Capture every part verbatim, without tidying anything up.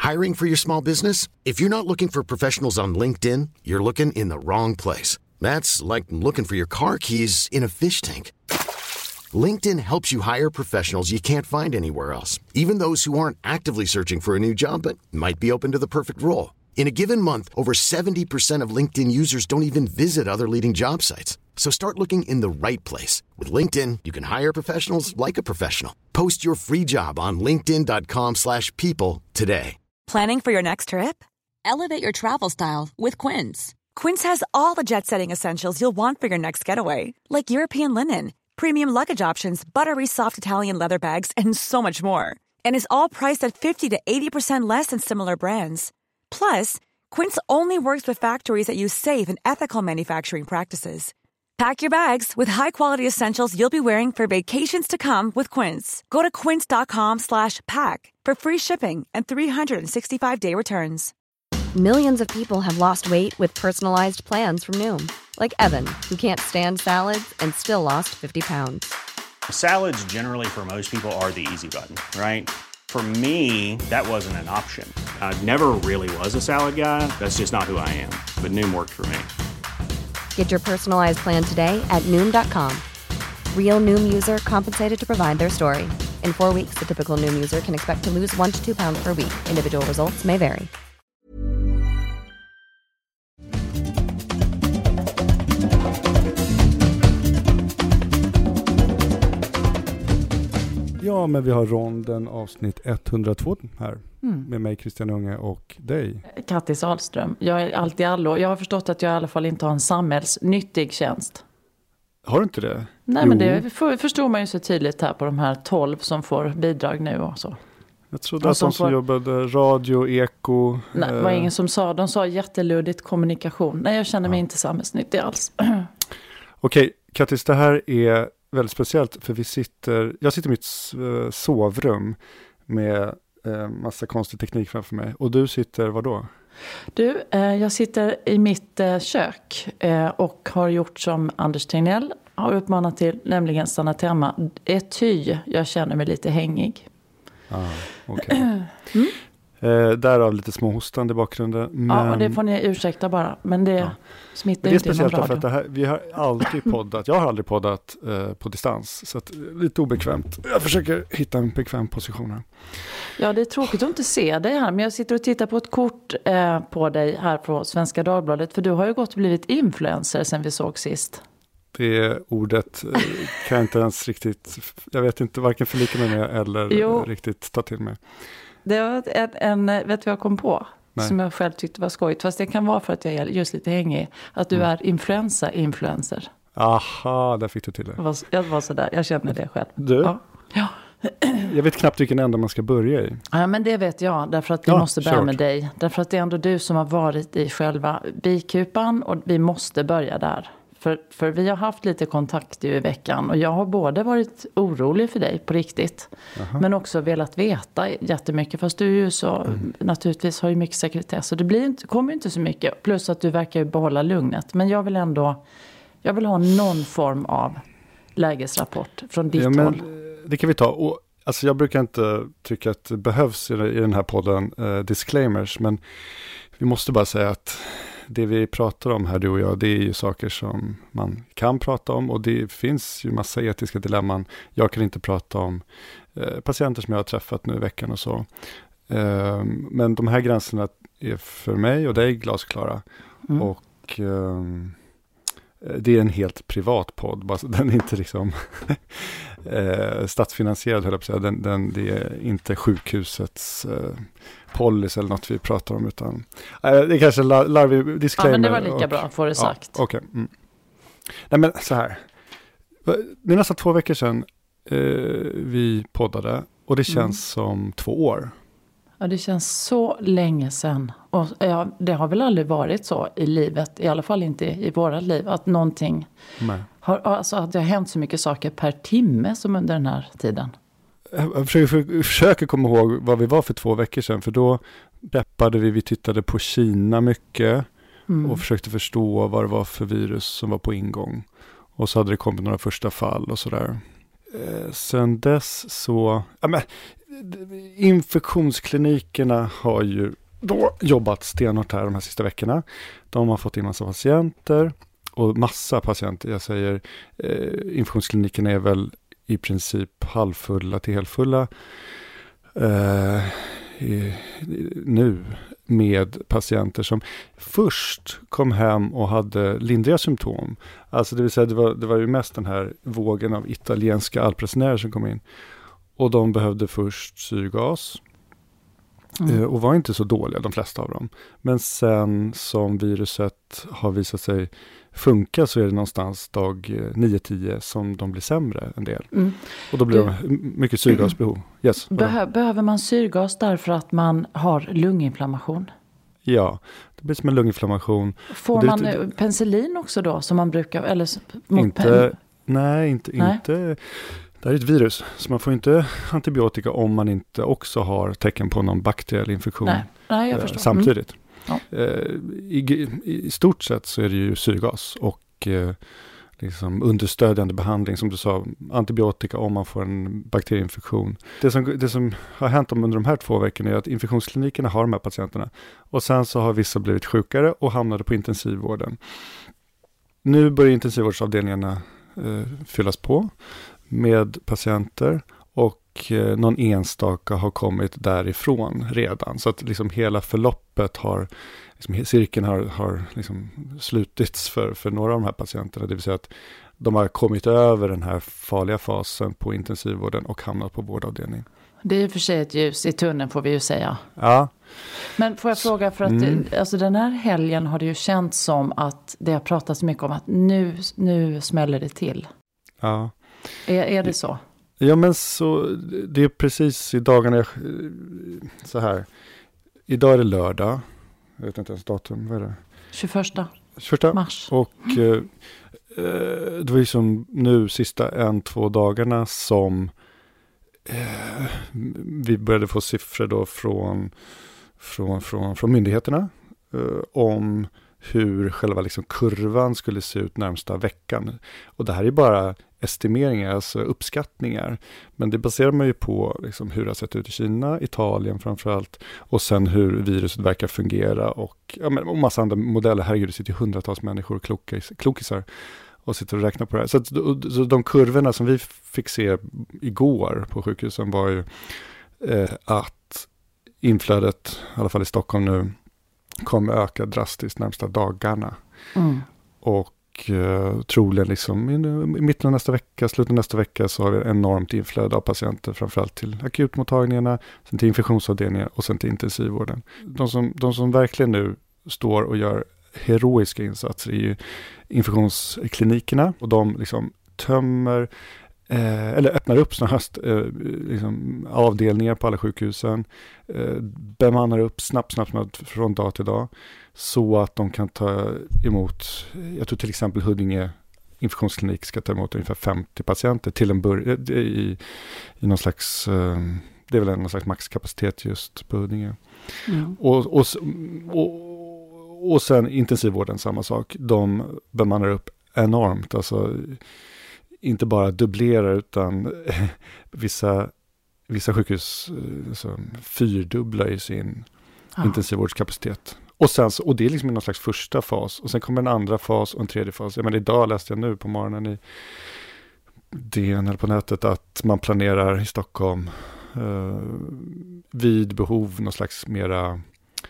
Hiring for your small business? If you're not looking for professionals on LinkedIn, you're looking in the wrong place. That's like looking for your car keys in a fish tank. LinkedIn helps you hire professionals you can't find anywhere else, even those who aren't actively searching for a new job but might be open to the perfect role. In a given month, over seventy percent of LinkedIn users don't even visit other leading job sites. So start looking in the right place. With LinkedIn, you can hire professionals like a professional. Post your free job on linkedin dot com slash people today. Planning for your next trip? Elevate your travel style with Quince. Quince has all the jet-setting essentials you'll want for your next getaway, like European linen, premium luggage options, buttery soft Italian leather bags, and so much more. And is all priced at fifty to eighty percent less than similar brands. Plus, Quince only works with factories that use safe and ethical manufacturing practices. Pack your bags with high-quality essentials you'll be wearing for vacations to come with Quince. Go to quince dot com slash pack for free shipping and three sixty-five day returns. Millions of people have lost weight with personalized plans from Noom. Like Evan, who can't stand salads and still lost fifty pounds. Salads generally for most people are the easy button, right? For me, that wasn't an option. I never really was a salad guy. That's just not who I am. But Noom worked for me. Get your personalized plan today at noom dot com. Real Noom user compensated to provide their story. In four weeks, the typical Noom user can expect to lose one to two pounds per week. Individual results may vary. Ja, men vi har ronden avsnitt etthundratvå här mm. med mig, Christian Unge, och dig. Kattis Ahlström. Jag är alltid allo. Jag har förstått att jag i alla fall inte har en samhällsnyttig tjänst. Har du inte det? Nej, Jo. men det förstår man ju så tydligt här på de här tolv som får bidrag nu och så. Jag trodde att de som får... jobbade radio, eko... Nej, det var ingen som sa. De sa jätteluddigt kommunikation. Nej, jag känner mig ja. inte samhällsnyttig alls. Okej, Kattis, det här är väldigt speciellt för vi sitter... Jag sitter i mitt sovrum med eh, massa konstig teknik framför mig. Och du sitter var då? Du, eh, jag sitter i mitt eh, kök eh, och har gjort som Anders Tegnell har uppmanat till, nämligen stannat hemma. Ety, jag känner mig lite hängig. Ah, okej. Mm. Eh, därav lite små hostande i bakgrunden. Men... Ja, det får ni ursäkta bara. Men det ja. smittar men det är inte speciellt inom därför att det här, vi har aldrig poddat. Jag har aldrig poddat eh, på distans. Så att, lite obekvämt. Jag försöker hitta en bekväm position här. Ja, det är tråkigt att inte se dig här. Men jag sitter och tittar på ett kort eh, på dig här på Svenska Dagbladet. För du har ju gått och blivit influencer sen vi såg sist. Det ordet eh, kan jag inte ens riktigt... Jag vet inte varken förlika mig med eller jo. riktigt ta till mig. Det var en, en vet du vad jag kom på? Nej. Som jag själv tyckte var skojigt. Fast det kan vara för att jag är just lite hängig. Att du mm. är influensa-influencer. Aha, där fick du till det. Jag var, jag var sådär, jag känner det själv. Du? Ja. ja. Jag vet knappt vilken ända man ska börja i. Ja, men det vet jag. Därför att vi ja, måste börja klart. med dig. Därför att det är ändå du som har varit i själva bikupan. Och vi måste börja där. För, för vi har haft lite kontakt i veckan och jag har både varit orolig för dig på riktigt. Aha. Men också velat veta jättemycket. Fast du är ju så, mm. naturligtvis har ju mycket sekretess. Och det blir inte, kommer inte så mycket. Plus att du verkar ju behålla lugnet. Men jag vill ändå, jag vill ha någon form av lägesrapport från ditt ja, men, håll. Det kan vi ta. Och, alltså jag brukar inte tycka att det behövs i, i den här podden eh, disclaimers. Men vi måste bara säga att det vi pratar om här, du och jag, det är ju saker som man kan prata om och det finns ju massa etiska dilemman. Jag kan inte prata om eh, patienter som jag har träffat nu i veckan och så. Eh, men de här gränserna är för mig och dig glasklara. Mm. Och eh, det är en helt privat podd. Den är inte liksom eh, statsfinansierad, höll jag på att säga. Den, den, det är inte sjukhusets eh, policy eller något vi pratar om, utan eh, det är kanske larvig disclaimer. Ja, men det var lika och, bra, får det sagt. Ja, okej. Okay. Mm. Nej, men så här. Det är nästan två veckor sedan eh, vi poddade och det känns mm. som två år. Ja, det känns så länge sedan. Och ja, det har väl aldrig varit så i livet, i alla fall inte i våra liv, att någonting Nej. har, alltså att det har hänt så mycket saker per timme som under den här tiden. Jag försöker, försöker komma ihåg vad vi var för två veckor sedan, för då peppade vi, vi tittade på Kina mycket mm. och försökte förstå vad det var för virus som var på ingång. Och så hade det kommit några första fall och sådär. Eh, sen dess så... Ja, men, infektionsklinikerna har ju då jobbat stenhårt här de här sista veckorna. De har fått in massa patienter och massa patienter. Jag säger eh, infektionsklinikerna är väl i princip halvfulla till helfulla eh, i, nu med patienter som först kom hem och hade lindriga symptom. Alltså det vill säga det var, det var ju mest den här vågen av italienska alpresenärer som kom in. Och de behövde först syrgas. Mm. Och var inte så dåliga, de flesta av dem. Men sen som viruset har visat sig funka så är det någonstans dag nio tio som de blir sämre en del. Mm. Och då blir det mycket syrgasbehov. Yes, Behö- behöver man syrgas därför att man har lunginflammation? Ja, det blir som en lunginflammation. Får det, man det, penicillin också då som man brukar? Eller mot inte, pen- nej, inte... nej. inte Det här är ett virus, så man får inte antibiotika om man inte också har tecken på någon bakteriell infektion. Nej, nej, jag förstår. Samtidigt. Mm. Ja. I, I stort sett så är det ju syrgas och eh, liksom understödjande behandling, som du sa, antibiotika om man får en bakterieinfektion. Det som, det som har hänt under de här två veckorna är att infektionsklinikerna har de här patienterna. Och sen så har vissa blivit sjukare och hamnade på intensivvården. Nu börjar intensivvårdsavdelningarna eh, fyllas på med patienter och eh, någon enstaka har kommit därifrån redan. Så att liksom hela förloppet har, liksom, cirkeln har, har liksom slutits för, för några av de här patienterna. Det vill säga att de har kommit över den här farliga fasen på intensivvården och hamnat på vårdavdelning. Det är för sig ett ljus i tunneln, får vi ju säga. Ja. Men får jag fråga, för att mm. alltså den här helgen har det ju känts som att det har pratats mycket om att nu, nu smäller det till. Ja. Är, är det så? Ja, men så det är precis i dagarna jag, så här. Idag är det lördag. Jag vet inte ens datum, vad är det? tjugoförsta tjugoförsta mars. Och eh, det var ju som nu sista en, två dagarna som eh, vi började få siffror då från, från, från, från myndigheterna eh, om hur själva liksom kurvan skulle se ut närmsta veckan. Och det här är bara estimeringar, alltså uppskattningar. Men det baserar man ju på liksom hur det har sett ut i Kina, Italien framförallt. Och sen hur viruset verkar fungera. Och, ja, men, och massa andra modeller. Herregud, det sitter ju hundratals människor och klokis, klokisar och sitter och räknar på det här. Så, att, så de kurvorna som vi fick se igår på sjukhusen var ju eh, att inflödet, i alla fall i Stockholm nu, kommer öka drastiskt närmsta dagarna. Mm. Och eh, troligen liksom i, i mitten av nästa vecka, slutet av nästa vecka så har vi enormt inflöde av patienter, framförallt till akutmottagningarna, sen till infektionsavdelningar och sen till intensivvården. De som, de som verkligen nu står och gör heroiska insatser är ju infektionsklinikerna, och de liksom tömmer Eh, eller öppnar upp snarast eh, liksom avdelningar på alla sjukhusen, eh, bemannar upp snabbt, snabbt, snabbt från dag till dag så att de kan ta emot, jag tror till exempel Huddinge infektionsklinik ska ta emot ungefär femtio patienter till en början i, i någon slags, eh, det är väl någon slags maxkapacitet just på Huddinge. Mm. Och, och, och, och sen intensivvården samma sak, de bemannar upp enormt, alltså inte bara dubblerar utan vissa, vissa sjukhus alltså, fyrdubblar i sin ah. intensivvårdskapacitet. Och, sen, och det är liksom någon slags första fas. Och sen kommer en andra fas och en tredje fas. Jag menar, idag läste jag nu på morgonen i D N eller på nätet att man planerar i Stockholm eh, vid behov någon slags mera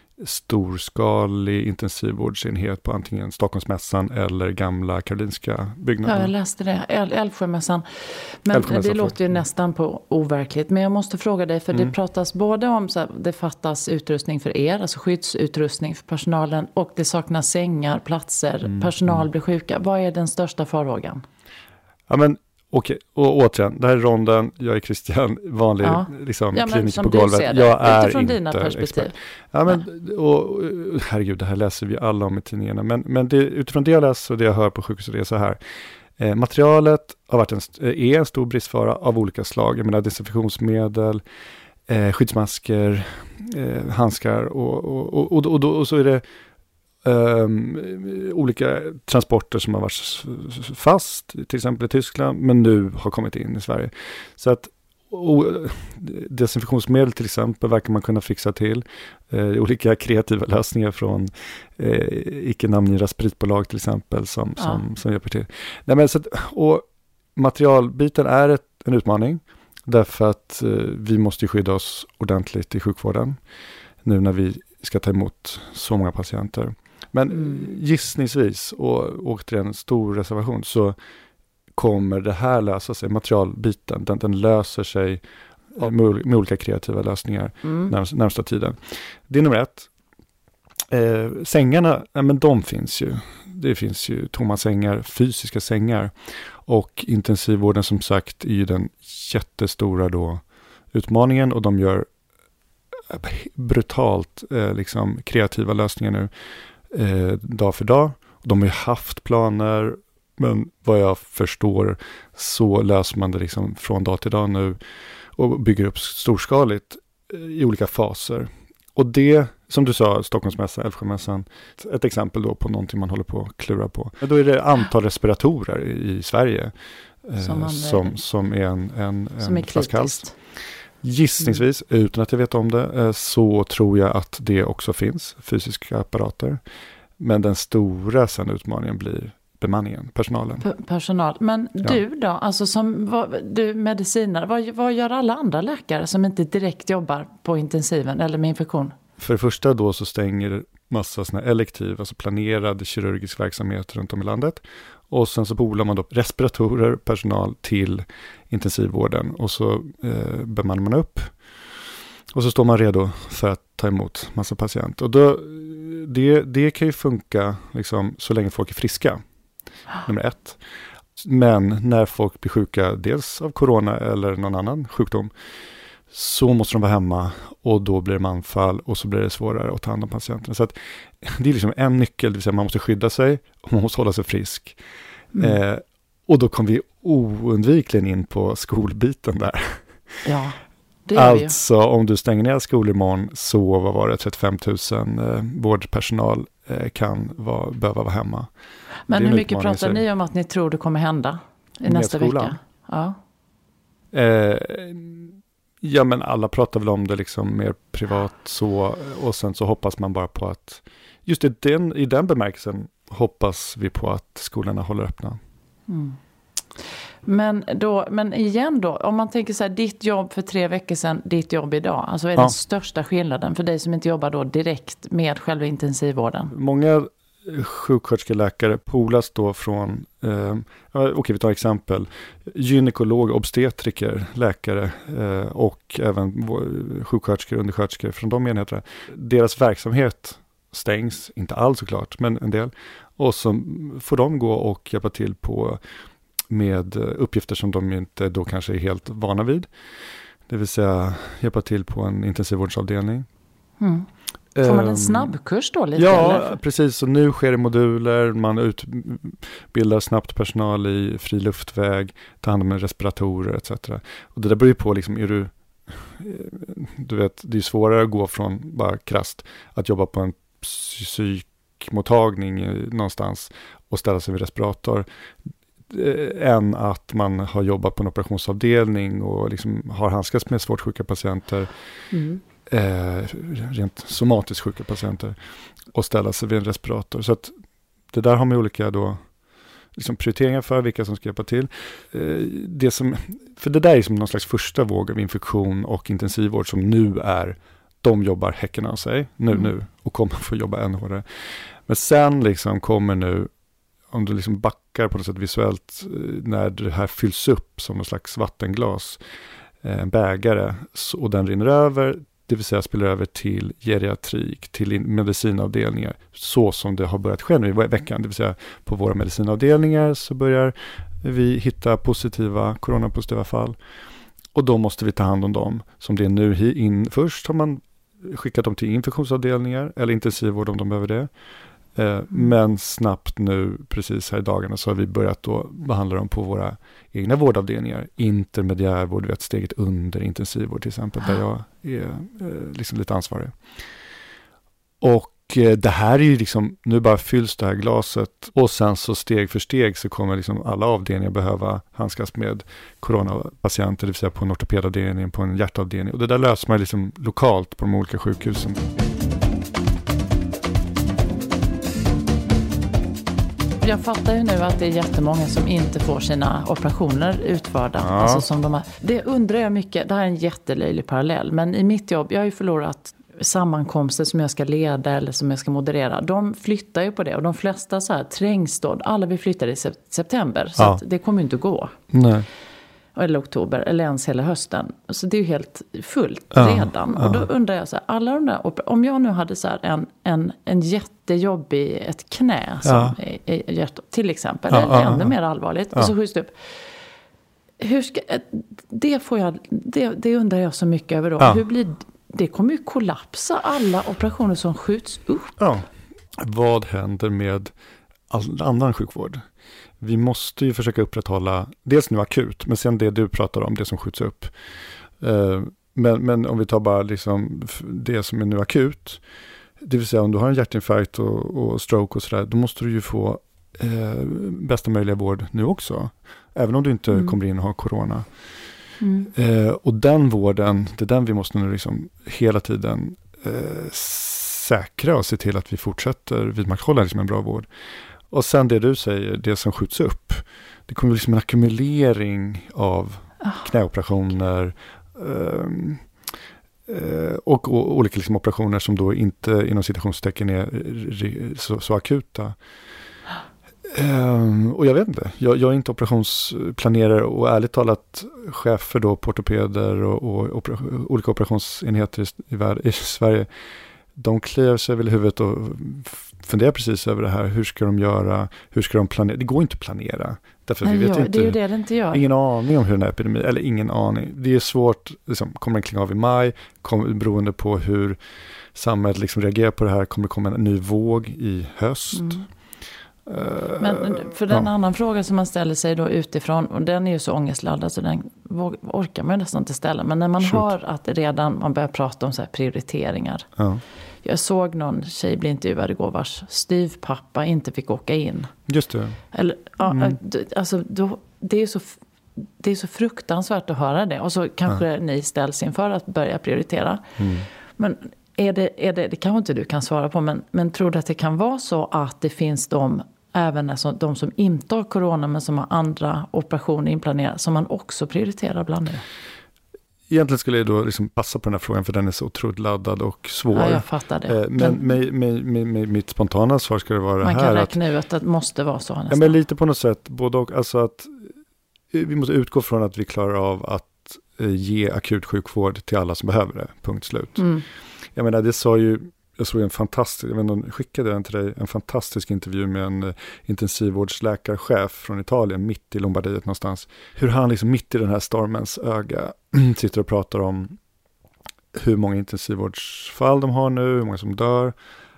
storskalig intensivvårdsenhet på antingen Stockholmsmässan eller gamla Karolinska byggnaden. Ja, jag läste det. Äl- Älvsjömässan. Men Älvsjömässan det låter ju nästan på overkligt. Men jag måste fråga dig, för mm. det pratas både om så här, det fattas utrustning för er, alltså skyddsutrustning för personalen, och det saknas sängar, platser, mm. personal blir sjuka. Vad är den största farhågan? Ja, men okej, och återigen, det här är Ronden, jag är Christian, vanlig ja. liksom, ja, klinik på golvet. Jag är utifrån inte dina perspektiv. Expert. Ja, men, och, herregud, det här läser vi alla om i tidningarna. Men, men det, utifrån det jag läser och det jag hör på sjukhuset är så här. Eh, materialet har varit en, är en stor bristfara av olika slag. Jag menar desinfektionsmedel, eh, skyddsmasker, eh, handskar och, och, och, och, och, och, och så är det Um, olika transporter som har varit fast, till exempel i Tyskland, men nu har kommit in i Sverige. Så att och desinfektionsmedel till exempel verkar man kunna fixa till. Eh, olika kreativa lösningar från eh, icke-namngivna spritbolag till exempel som, ja. som, som hjälper till. Nej, men så att, och materialbiten är ett, en utmaning därför att eh, vi måste skydda oss ordentligt i sjukvården nu när vi ska ta emot så många patienter. Men mm. gissningsvis, och återigen en stor reservation, så kommer det här lösa sig, materialbiten, den, den löser sig med, med olika kreativa lösningar mm. närmsta, närmsta tiden. Det är nummer ett. Eh, sängarna, ja, men de finns ju. Det finns ju tomma sängar, fysiska sängar. Och intensivvården som sagt är ju den jättestora då utmaningen, och de gör brutalt eh, liksom kreativa lösningar nu eh, dag för dag. De har ju haft planer, men vad jag förstår så löser man det liksom från dag till dag nu och bygger upp storskaligt i olika faser. Och det, som du sa, Stockholmsmässan, Älvsjömässan, ett exempel då på någonting man håller på att klura på. Då är det antal respiratorer i Sverige som, eh, som, som är en, en, en flaskhals. Gissningsvis, mm. utan att jag vet om det, eh, så tror jag att det också finns fysiska apparater. Men den stora sen utmaningen blir bemanningen, personalen. P- personal. Men ja. du då, alltså som vad, du medicinare, vad, vad gör alla andra läkare som inte direkt jobbar på intensiven eller med infektion? För det första då så stänger massa såna elektiv, alltså planerad kirurgisk verksamhet runt om i landet. Och sen så polar man då respiratorer, personal till intensivvården, och så eh, bemannar man upp. Och så står man redo för att ta emot massa patienter. Och då, det, det kan ju funka liksom, så länge folk är friska. Nummer ett. Men när folk blir sjuka, dels av corona eller någon annan sjukdom, så måste de vara hemma, och då blir det manfall, och så blir det svårare att ta hand om patienterna. Så att det är liksom en nyckel, det vill säga man måste skydda sig och man måste hålla sig frisk. Mm. Eh, och då kommer vi oundvikligen in på skolbiten där. Ja. Alltså om du stänger ner skolor imorgon, så vad var det, trettiofem tusen eh, vårdpersonal eh, kan vara, behöva vara hemma. Men hur mycket pratar ni om att ni tror det kommer hända i nästa vecka? Ja. Eh, ja men alla pratar väl om det liksom mer privat så, och sen så hoppas man bara på att just i den, i den bemärkelsen hoppas vi på att skolorna håller öppna. Mm. Men, då, men igen då, om man tänker så här, ditt jobb för tre veckor sedan, ditt jobb idag, alltså är ja. den största skillnaden för dig som inte jobbar då direkt med själva intensivvården? Många sjuksköterskor, läkare polas då från, eh, okej okay, vi tar exempel, gynekolog, obstetriker, läkare eh, och även sjuksköterskor, undersköterskor från de enheterna. Deras verksamhet stängs, inte alls såklart, men en del. Och så får de gå och hjälpa till på med uppgifter som de inte då kanske är helt vana vid. Det vill säga hjälpa till på en intensivvårdsavdelning. Mm. Får man en snabbkurs då lite? Ja, eller? Precis. Så nu sker det moduler, man utbildar snabbt personal i fri luftväg, tar hand om respiratorer et cetera. Och det där beror ju på, liksom, är du, du vet, det är svårare att gå från bara krasst att jobba på en psykmottagning någonstans och ställa sig vid respirator, än att man har jobbat på en operationsavdelning och liksom har handskats med svårt sjuka patienter, mm. eh, rent somatiskt sjuka patienter, och ställa sig vid en respirator. Så att det där har man olika då, liksom prioriteringar för vilka som ska hjälpa till. Eh, det som, för det där är som någon slags första våg av infektion och intensivvård som nu är, de jobbar häcken av sig nu, mm. nu och kommer få jobba ännu hårdare. Men sen liksom kommer nu, om du liksom backar på något sätt visuellt, när det här fylls upp som någon slags vattenglas, en bägare, och den rinner över, det vill säga spiller över till geriatrik, till medicinavdelningar, så som det har börjat ske nu i veckan. Det vill säga på våra medicinavdelningar så börjar vi hitta positiva, coronapositiva fall, och då måste vi ta hand om dem. Som det är nu in, först har man skickat dem till infektionsavdelningar eller intensivvård om de behöver det. Mm. Men snabbt nu, precis här i dagarna, så har vi börjat då behandla dem på våra egna vårdavdelningar. Intermediärvård, vi har ett steget under intensivvård till exempel, där jag är eh, liksom lite ansvarig. Och eh, det här är ju liksom, nu bara fylls det här glaset och sen så steg för steg så kommer liksom alla avdelningar behöva handskas med coronapatienter, det vill säga på en ortopedavdelning, på en hjärtavdelning. Och det där löser man liksom lokalt på de olika sjukhusen. Jag fattar ju nu att det är jättemånga som inte får sina operationer utförda. Ja. Alltså som de har. Det undrar jag mycket, det här är en jättelöjlig parallell. Men i mitt jobb, jag har ju förlorat sammankomster som jag ska leda eller som jag ska moderera. De flyttar ju på det och de flesta så här trängs då. Alla vill flytta i september så ja. Att det kommer ju inte att gå. Nej. Eller oktober, eller ens hela hösten. Så det är ju helt fullt ja, redan. Ja. Och då undrar jag så här, alla de där, om jag nu hade så här en, en, en jättejobbig, ett knä som ja. är, är, till exempel, ja, eller ja, ännu ja. mer allvarligt, ja. och så skjuts det upp. Hur ska, det, får jag, det, det undrar jag så mycket över då. Ja. Hur blir, det kommer ju kollapsa alla operationer som skjuts upp. Ja. Vad händer med all annan sjukvård? Vi måste ju försöka upprätthålla, dels nu akut, men sen det du pratar om, det som skjuts upp. Uh, men, men om vi tar bara liksom det som är nu akut, det vill säga om du har en hjärtinfarkt och, och stroke och sådär, då måste du ju få uh, bästa möjliga vård nu också. Även om du inte mm. kommer in och har corona. Mm. Uh, och den vården, det är den vi måste nu liksom hela tiden uh, säkra och se till att vi fortsätter vidmakthålla liksom en bra vård. Och sen det du säger, det som skjuts upp, det kommer liksom en ackumulering av oh, knäoperationer um, uh, och, och olika liksom operationer som då inte inom citationstecken är så, så akuta. Um, och jag vet inte, jag, jag är inte operationsplanerare och ärligt talat chefer då på ortopeder och, och opera, olika operationsenheter i, i, i Sverige, de kliar sig väl i huvudet och funderar precis över det här. Hur ska de göra? Hur ska de planera? Det går inte att planera. Därför Nej, vi vet ja, inte, det är ju det det inte gör. Ingen aning om hur den här epidemin, eller ingen aning. Det är svårt, liksom, kommer den klinga av i maj? Kommer, beroende på hur samhället liksom reagerar på det här, kommer det komma en ny våg i höst? Mm. Uh, Men för den ja. annan fråga som man ställer sig då utifrån, och den är ju så ångestladdad så den orkar man nästan inte ställa. Men när man Shoot. hör att det redan man börjar prata om så här prioriteringar. Ja. Jag såg någon tjej bli intervjuad igår vars styvpappa inte fick åka in. Just det. Eller, ja, mm. alltså, då, det är så det är så fruktansvärt att höra det. Och så kanske ja. ni ställs inför att börja prioritera. Mm. Men är det, är det, det kanske inte du kan svara på, men, men tror du att det kan vara så att det finns de, även alltså de som inte har corona men som har andra operationer inplanerade, som man också prioriterar bland nu? Egentligen skulle jag då liksom passa på den här frågan för den är så otroligt laddad och svår. Ja, jag fattar det. Men med, med, med, med mitt spontana svar ska det vara man det här. Man kan räkna ut att det måste vara så nästan. Ja, men lite på något sätt. Både och, alltså att vi måste utgå från att vi klarar av att ge akut sjukvård till alla som behöver det. Punkt slut. Mm. Jag menar, det sa ju, jag såg en fantastisk, jag vet inte, skickade den till dig, en fantastisk intervju med en intensivvårdsläkarchef från Italien, mitt i Lombardiet någonstans. Hur han liksom mitt i den här stormens öga sitter och pratar om hur många intensivvårdsfall de har nu, hur många som dör.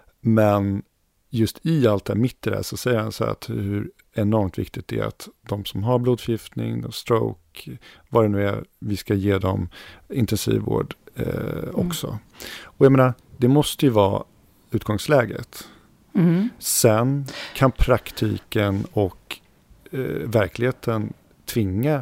Men just i allt det här, mitt i det här, så säger han så här att hur enormt viktigt det är att de som har blodförgiftning, stroke, vad det nu är, vi ska ge dem intensivvård eh, också. Mm. Och jag menar, det måste ju vara utgångsläget. Mm. Sen kan praktiken och eh, verkligheten tvinga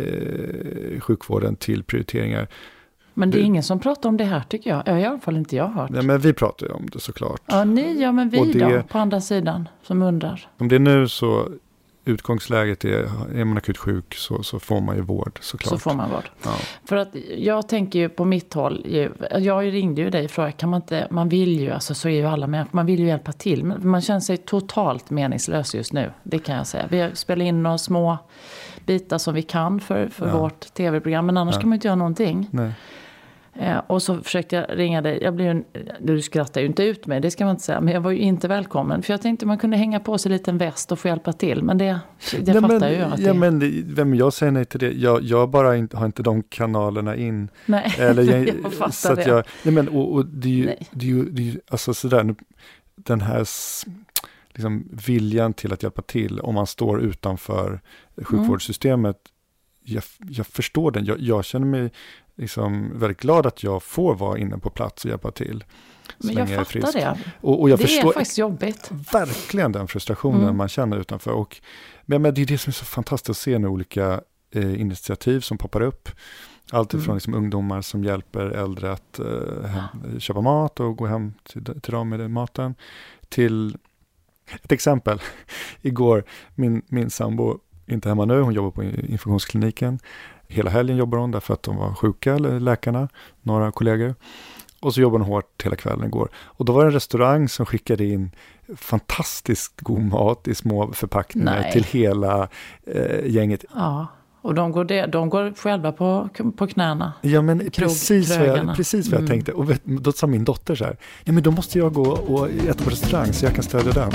eh, sjukvården till prioriteringar. Men det är ingen som pratar om det här tycker jag. Jag har i alla fall inte jag hört. Nej, men vi pratar ju om det såklart. Ja, ni, ja men vi det, då, på andra sidan, som undrar. Om det är nu så utgångsläget är, är man akut sjuk så, så får man ju vård såklart. Så får man vård. Ja. För att jag tänker ju på mitt håll, ju, jag ringde ju dig och frågade, kan man inte, man vill ju, alltså så är ju alla med, man vill ju hjälpa till. Men man känner sig totalt meningslös just nu, det kan jag säga. Vi spelar in några små bitar som vi kan för, för ja. vårt tv-program, men annars ja. kan man inte göra någonting. Nej. Eh, och så försökte jag ringa dig. Jag blev ju, du skrattar ju inte ut mig, det ska man inte säga. Men jag var ju inte välkommen. För jag tänkte man kunde hänga på sig en liten väst och få hjälpa till. Men det, det ja, fattar men, ju jag att ja, det... men det, vem jag säger nej till det. Jag, jag bara inte, har inte de kanalerna in. Nej, Eller jag, jag fattar så det. Att jag, nej, men, och, och det är ju, det är ju, det är ju alltså sådär, nu, den här liksom, viljan till att hjälpa till om man står utanför sjukvårdssystemet. Mm. Jag, jag förstår den. Jag, jag känner mig liksom väldigt glad att jag får vara inne på plats och hjälpa till. Men jag fattar frisk. det. Och, och jag det förstår är faktiskt jobbigt. Verkligen den frustrationen mm. man känner utanför. Och, men, men det är det som är så fantastiskt att se nu olika eh, initiativ som poppar upp. Allt ifrån mm. liksom, ungdomar som hjälper äldre att eh, hem, köpa mat och gå hem till, till dem med den maten. Till ett exempel. Igår, min, min sambo inte hemma nu, hon jobbar på infektionskliniken. Hela helgen jobbar hon därför att de var sjuka, eller läkarna, några kollegor. Och så jobbade hon hårt hela kvällen igår. Och då var det en restaurang som skickade in fantastiskt god mat i små förpackningar Nej. till hela eh, gänget. Ja, och de går, det, de går själva på, på knäna. Ja, men Krog, precis vad jag, precis vad jag mm. tänkte. Och vet, då sa min dotter så här, ja men då måste jag gå och äta på restaurang så jag kan stödja den.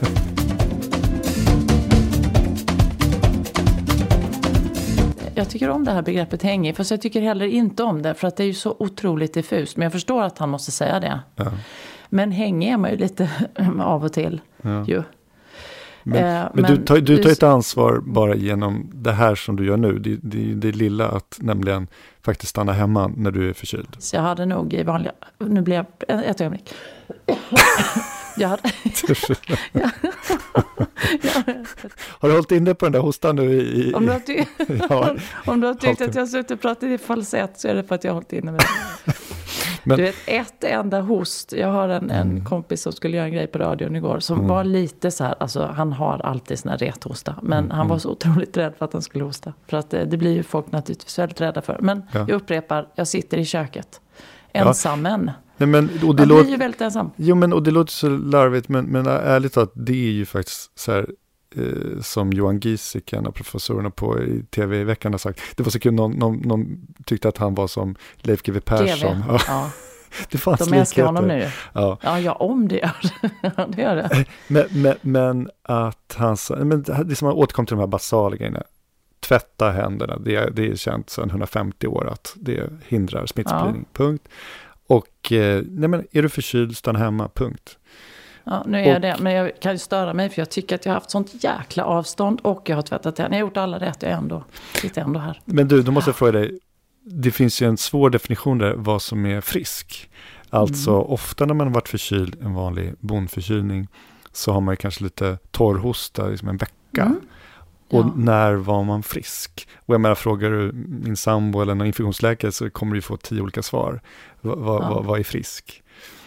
Jag tycker om det här begreppet hängig, fast jag tycker heller inte om det för att det är ju så otroligt diffust. Men jag förstår att han måste säga det. Ja. Men hängig är man ju lite av och till. Ja. Ju. Men, eh, men, men du tar, du tar ett ansvar bara genom det här som du gör nu. Det, det, det lilla att nämligen faktiskt stanna hemma när du är förkyld. Så jag hade nog i vanliga... Nu blir jag... Ett ögonblick. Jag hade... ja. Har du hållit inne på den där hostan nu i... Om du har, ty... ja, om du har tyckt att jag har suttit och pratat i falsett så är det för att jag har hållit inne med det. Men... Du vet, ett enda host. Jag har en, en mm. kompis som skulle göra en grej på radion igår som mm. var lite så här, alltså han har alltid såna här rethosta. Men mm. han var så otroligt rädd för att han skulle hosta. För att det, det blir ju folk naturligtvis väldigt rädda för. Men ja. jag upprepar, jag sitter i köket. Ensammen. Ja. Nej, men, och det man låter, blir ju väldigt ensam. Jo, men och det låter så larvigt, men, men ärligt talat, det är ju faktiskt så här eh, som Johan Giesecke, en av professorerna på i tv i veckan har sagt. Det var så kul, någon, någon, någon tyckte att han var som Leif G W Persson. Ja. Ja. Det fanns de älskar honom nu. Ja. Ja, ja, om det gör det. det, gör det. Men, men, men att han sa, men det är som att återkom till de här basala grejerna. Tvätta händerna, det är, det är känt sedan hundrafemtio år att det hindrar smittspridning, ja. punkt. Och eh, nej men, är du förkyld, stanna hemma, punkt. Ja, nu är och, jag det, men jag kan ju störa mig för jag tycker att jag har haft sånt jäkla avstånd och jag har tvättat henne. Jag har gjort alla rätt, jag är ändå, sitter ändå här. Men du, då måste jag fråga dig, det finns ju en svår definition där vad som är frisk. Alltså mm. ofta när man har varit förkyld, en vanlig bondförkylning, så har man ju kanske lite torrhosta liksom en vecka. Mm. Och ja. när var man frisk? Och jag menar, frågar du min sambo eller någon infektionsläkare så kommer du få tio olika svar. Va, va, ja. va, vad är frisk?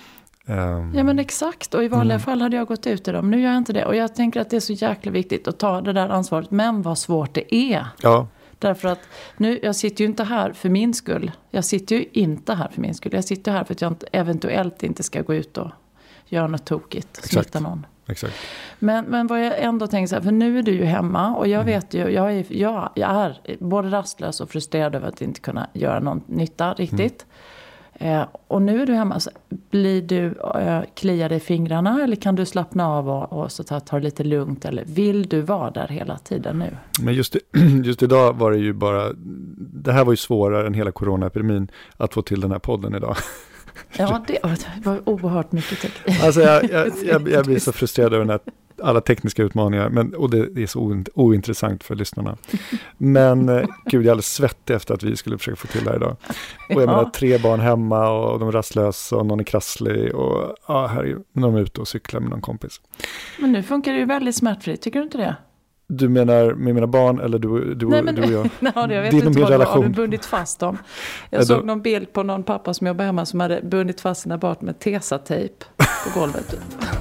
Um, ja men exakt, och i vanliga mm. fall hade jag gått ut i dem. Nu gör jag inte det. Och jag tänker att det är så jäkla viktigt att ta det där ansvaret. Men vad svårt det är. Ja. Därför att nu, jag sitter ju inte här för min skull. Jag sitter ju inte här för min skull. Jag sitter här för att jag inte, eventuellt inte ska gå ut och göra något tokigt. Och smitta någon. Exakt. Men, men vad jag ändå tänker så här, för nu är du ju hemma och jag mm. vet ju, jag är, jag, jag är både rastlös och frustrerad över att inte kunna göra någon nytta riktigt. Mm. Eh, och nu är du hemma, så blir du eh, kliar dig i fingrarna eller kan du slappna av och, och så ta, ta det lite lugnt, eller vill du vara där hela tiden nu? Men just, just idag var det ju bara, det här var ju svårare än hela coronaepidemin att få till den här podden idag. Ja, det var oerhört mycket tekniskt. Alltså jag, jag, jag, jag blir så frustrerad över den här, alla tekniska utmaningar. Men, och det, det är så ointressant för lyssnarna. Men gud, jag är alldeles svettig efter att vi skulle försöka få till det här idag. Och jag ja. menar, tre barn hemma och de är rastlösa och någon är krasslig. Och ja, här är de ute och cyklar med någon kompis. Men nu funkar det ju väldigt smärtfritt, tycker du inte det? Du menar med mina barn eller du, du, Nej, men, du och jag? Nej, jag vet Din inte vad relation. Har du bundit fast dem? Jag såg någon bild på någon pappa som jobbar hemma som hade bundit fast sina barn med tesatejp på golvet.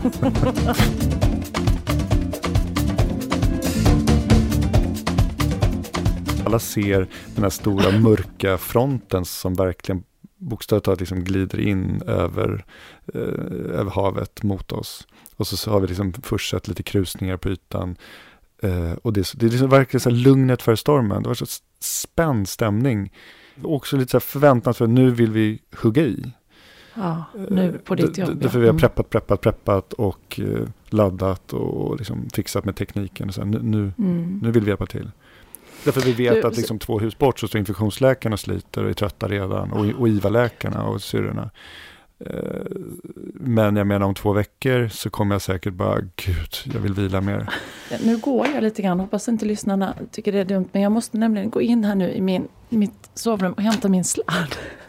Alla ser den här stora mörka fronten som verkligen bokstavligt talat liksom glider in över, eh, över havet mot oss. Och så, så har vi liksom först sett lite krusningar på ytan. Uh, och det, det är liksom verkligen så här lugnet för stormen. Det var så spänd stämning. Och också lite så här förväntan för nu vill vi hugga i. Ja, nu på ditt jobb. D- därför vi har preppat, preppat, preppat och uh, laddat och liksom fixat med tekniken. Och så här, nu, nu, mm. nu vill vi hjälpa till. Därför vi vet du, att liksom två hus bort så står infektionsläkarna och sliter och är trötta redan. Och, och I V A-läkarna och syrrorna. Men jag menar om två veckor så kommer jag säkert bara, gud, jag vill vila mer. Nu går jag lite grann, hoppas inte lyssnarna tycker det är dumt, men jag måste nämligen gå in här nu i, min, i mitt sovrum och hämta min sladd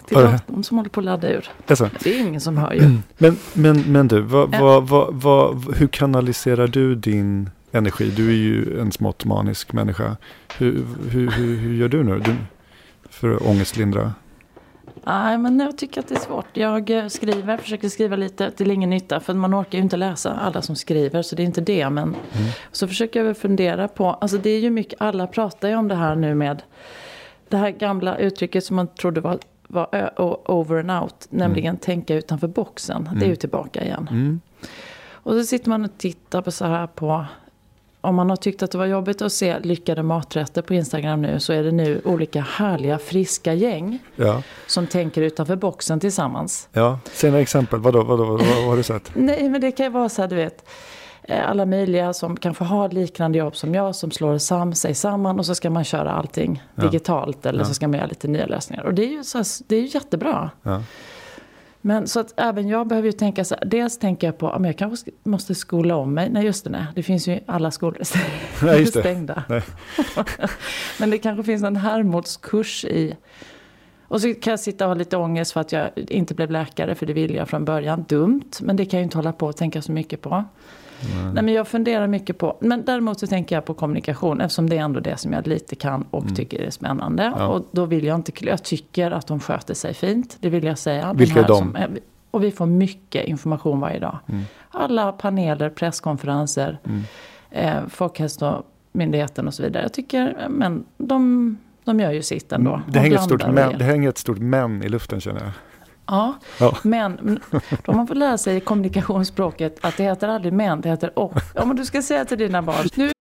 Det är datorn som håller på att ladda ur. Det är, det är ingen som hör ju. Men, men, men du, vad, vad, vad, vad, hur kanaliserar du din energi? Du är ju en smått manisk människa. Hur, hur, hur, hur gör du nu du, för att ångestlindra? Nej, men jag tycker att det är svårt. Jag skriver, försöker skriva lite till ingen nytta. För man orkar ju inte läsa alla som skriver. Så det är inte det. Men mm. så försöker jag väl fundera på. Alltså det är ju mycket. Alla pratar ju om det här nu med. Det här gamla uttrycket som man trodde var, var over and out. Nämligen mm. tänka utanför boxen. Mm. Det är ju tillbaka igen. Mm. Och så sitter man och tittar på så här på. Om man har tyckt att det var jobbigt att se lyckade maträtter på Instagram nu, så är det nu olika härliga, friska gäng ja. som tänker utanför boxen tillsammans. Ja, se några exempel. Vadå, vadå, vadå, vad har du sett? Nej, men det kan ju vara så här, du vet, alla möjliga som kanske har liknande jobb som jag, som slår sam, sig samman och så ska man köra allting ja. digitalt eller ja. så ska man göra lite nya lösningar. Och det är ju, så här, det är ju jättebra. Ja. Men så att även jag behöver ju tänka så här, dels tänker jag på om jag kanske måste skola om mig. Nej just det, nej. Det finns ju alla skolor nej, stängda. Nej. Men det kanske finns en Hermodskurs i. Och så kan jag sitta och ha lite ångest för att jag inte blev läkare, för det ville jag från början. Dumt, men det kan jag ju inte hålla på och tänka så mycket på. Mm. Nej, men jag funderar mycket på, men däremot så tänker jag på kommunikation, eftersom det är ändå det som jag lite kan och mm. tycker är spännande. Ja. Och då vill jag inte, jag tycker att de sköter sig fint, det vill jag säga. Vilka är de? Som, och vi får mycket information varje dag. Mm. Alla paneler, presskonferenser, mm. eh, Folkhälsomyndigheten och så vidare. Jag tycker, men de, de gör ju sitt ändå. Det hänger, ett stort men, det hänger ett stort men i luften, känner jag. Ja, ja, men då man får lära sig i kommunikationsspråket att det heter aldrig men, det heter och. Ja, men du ska säga till dina barn. Nu.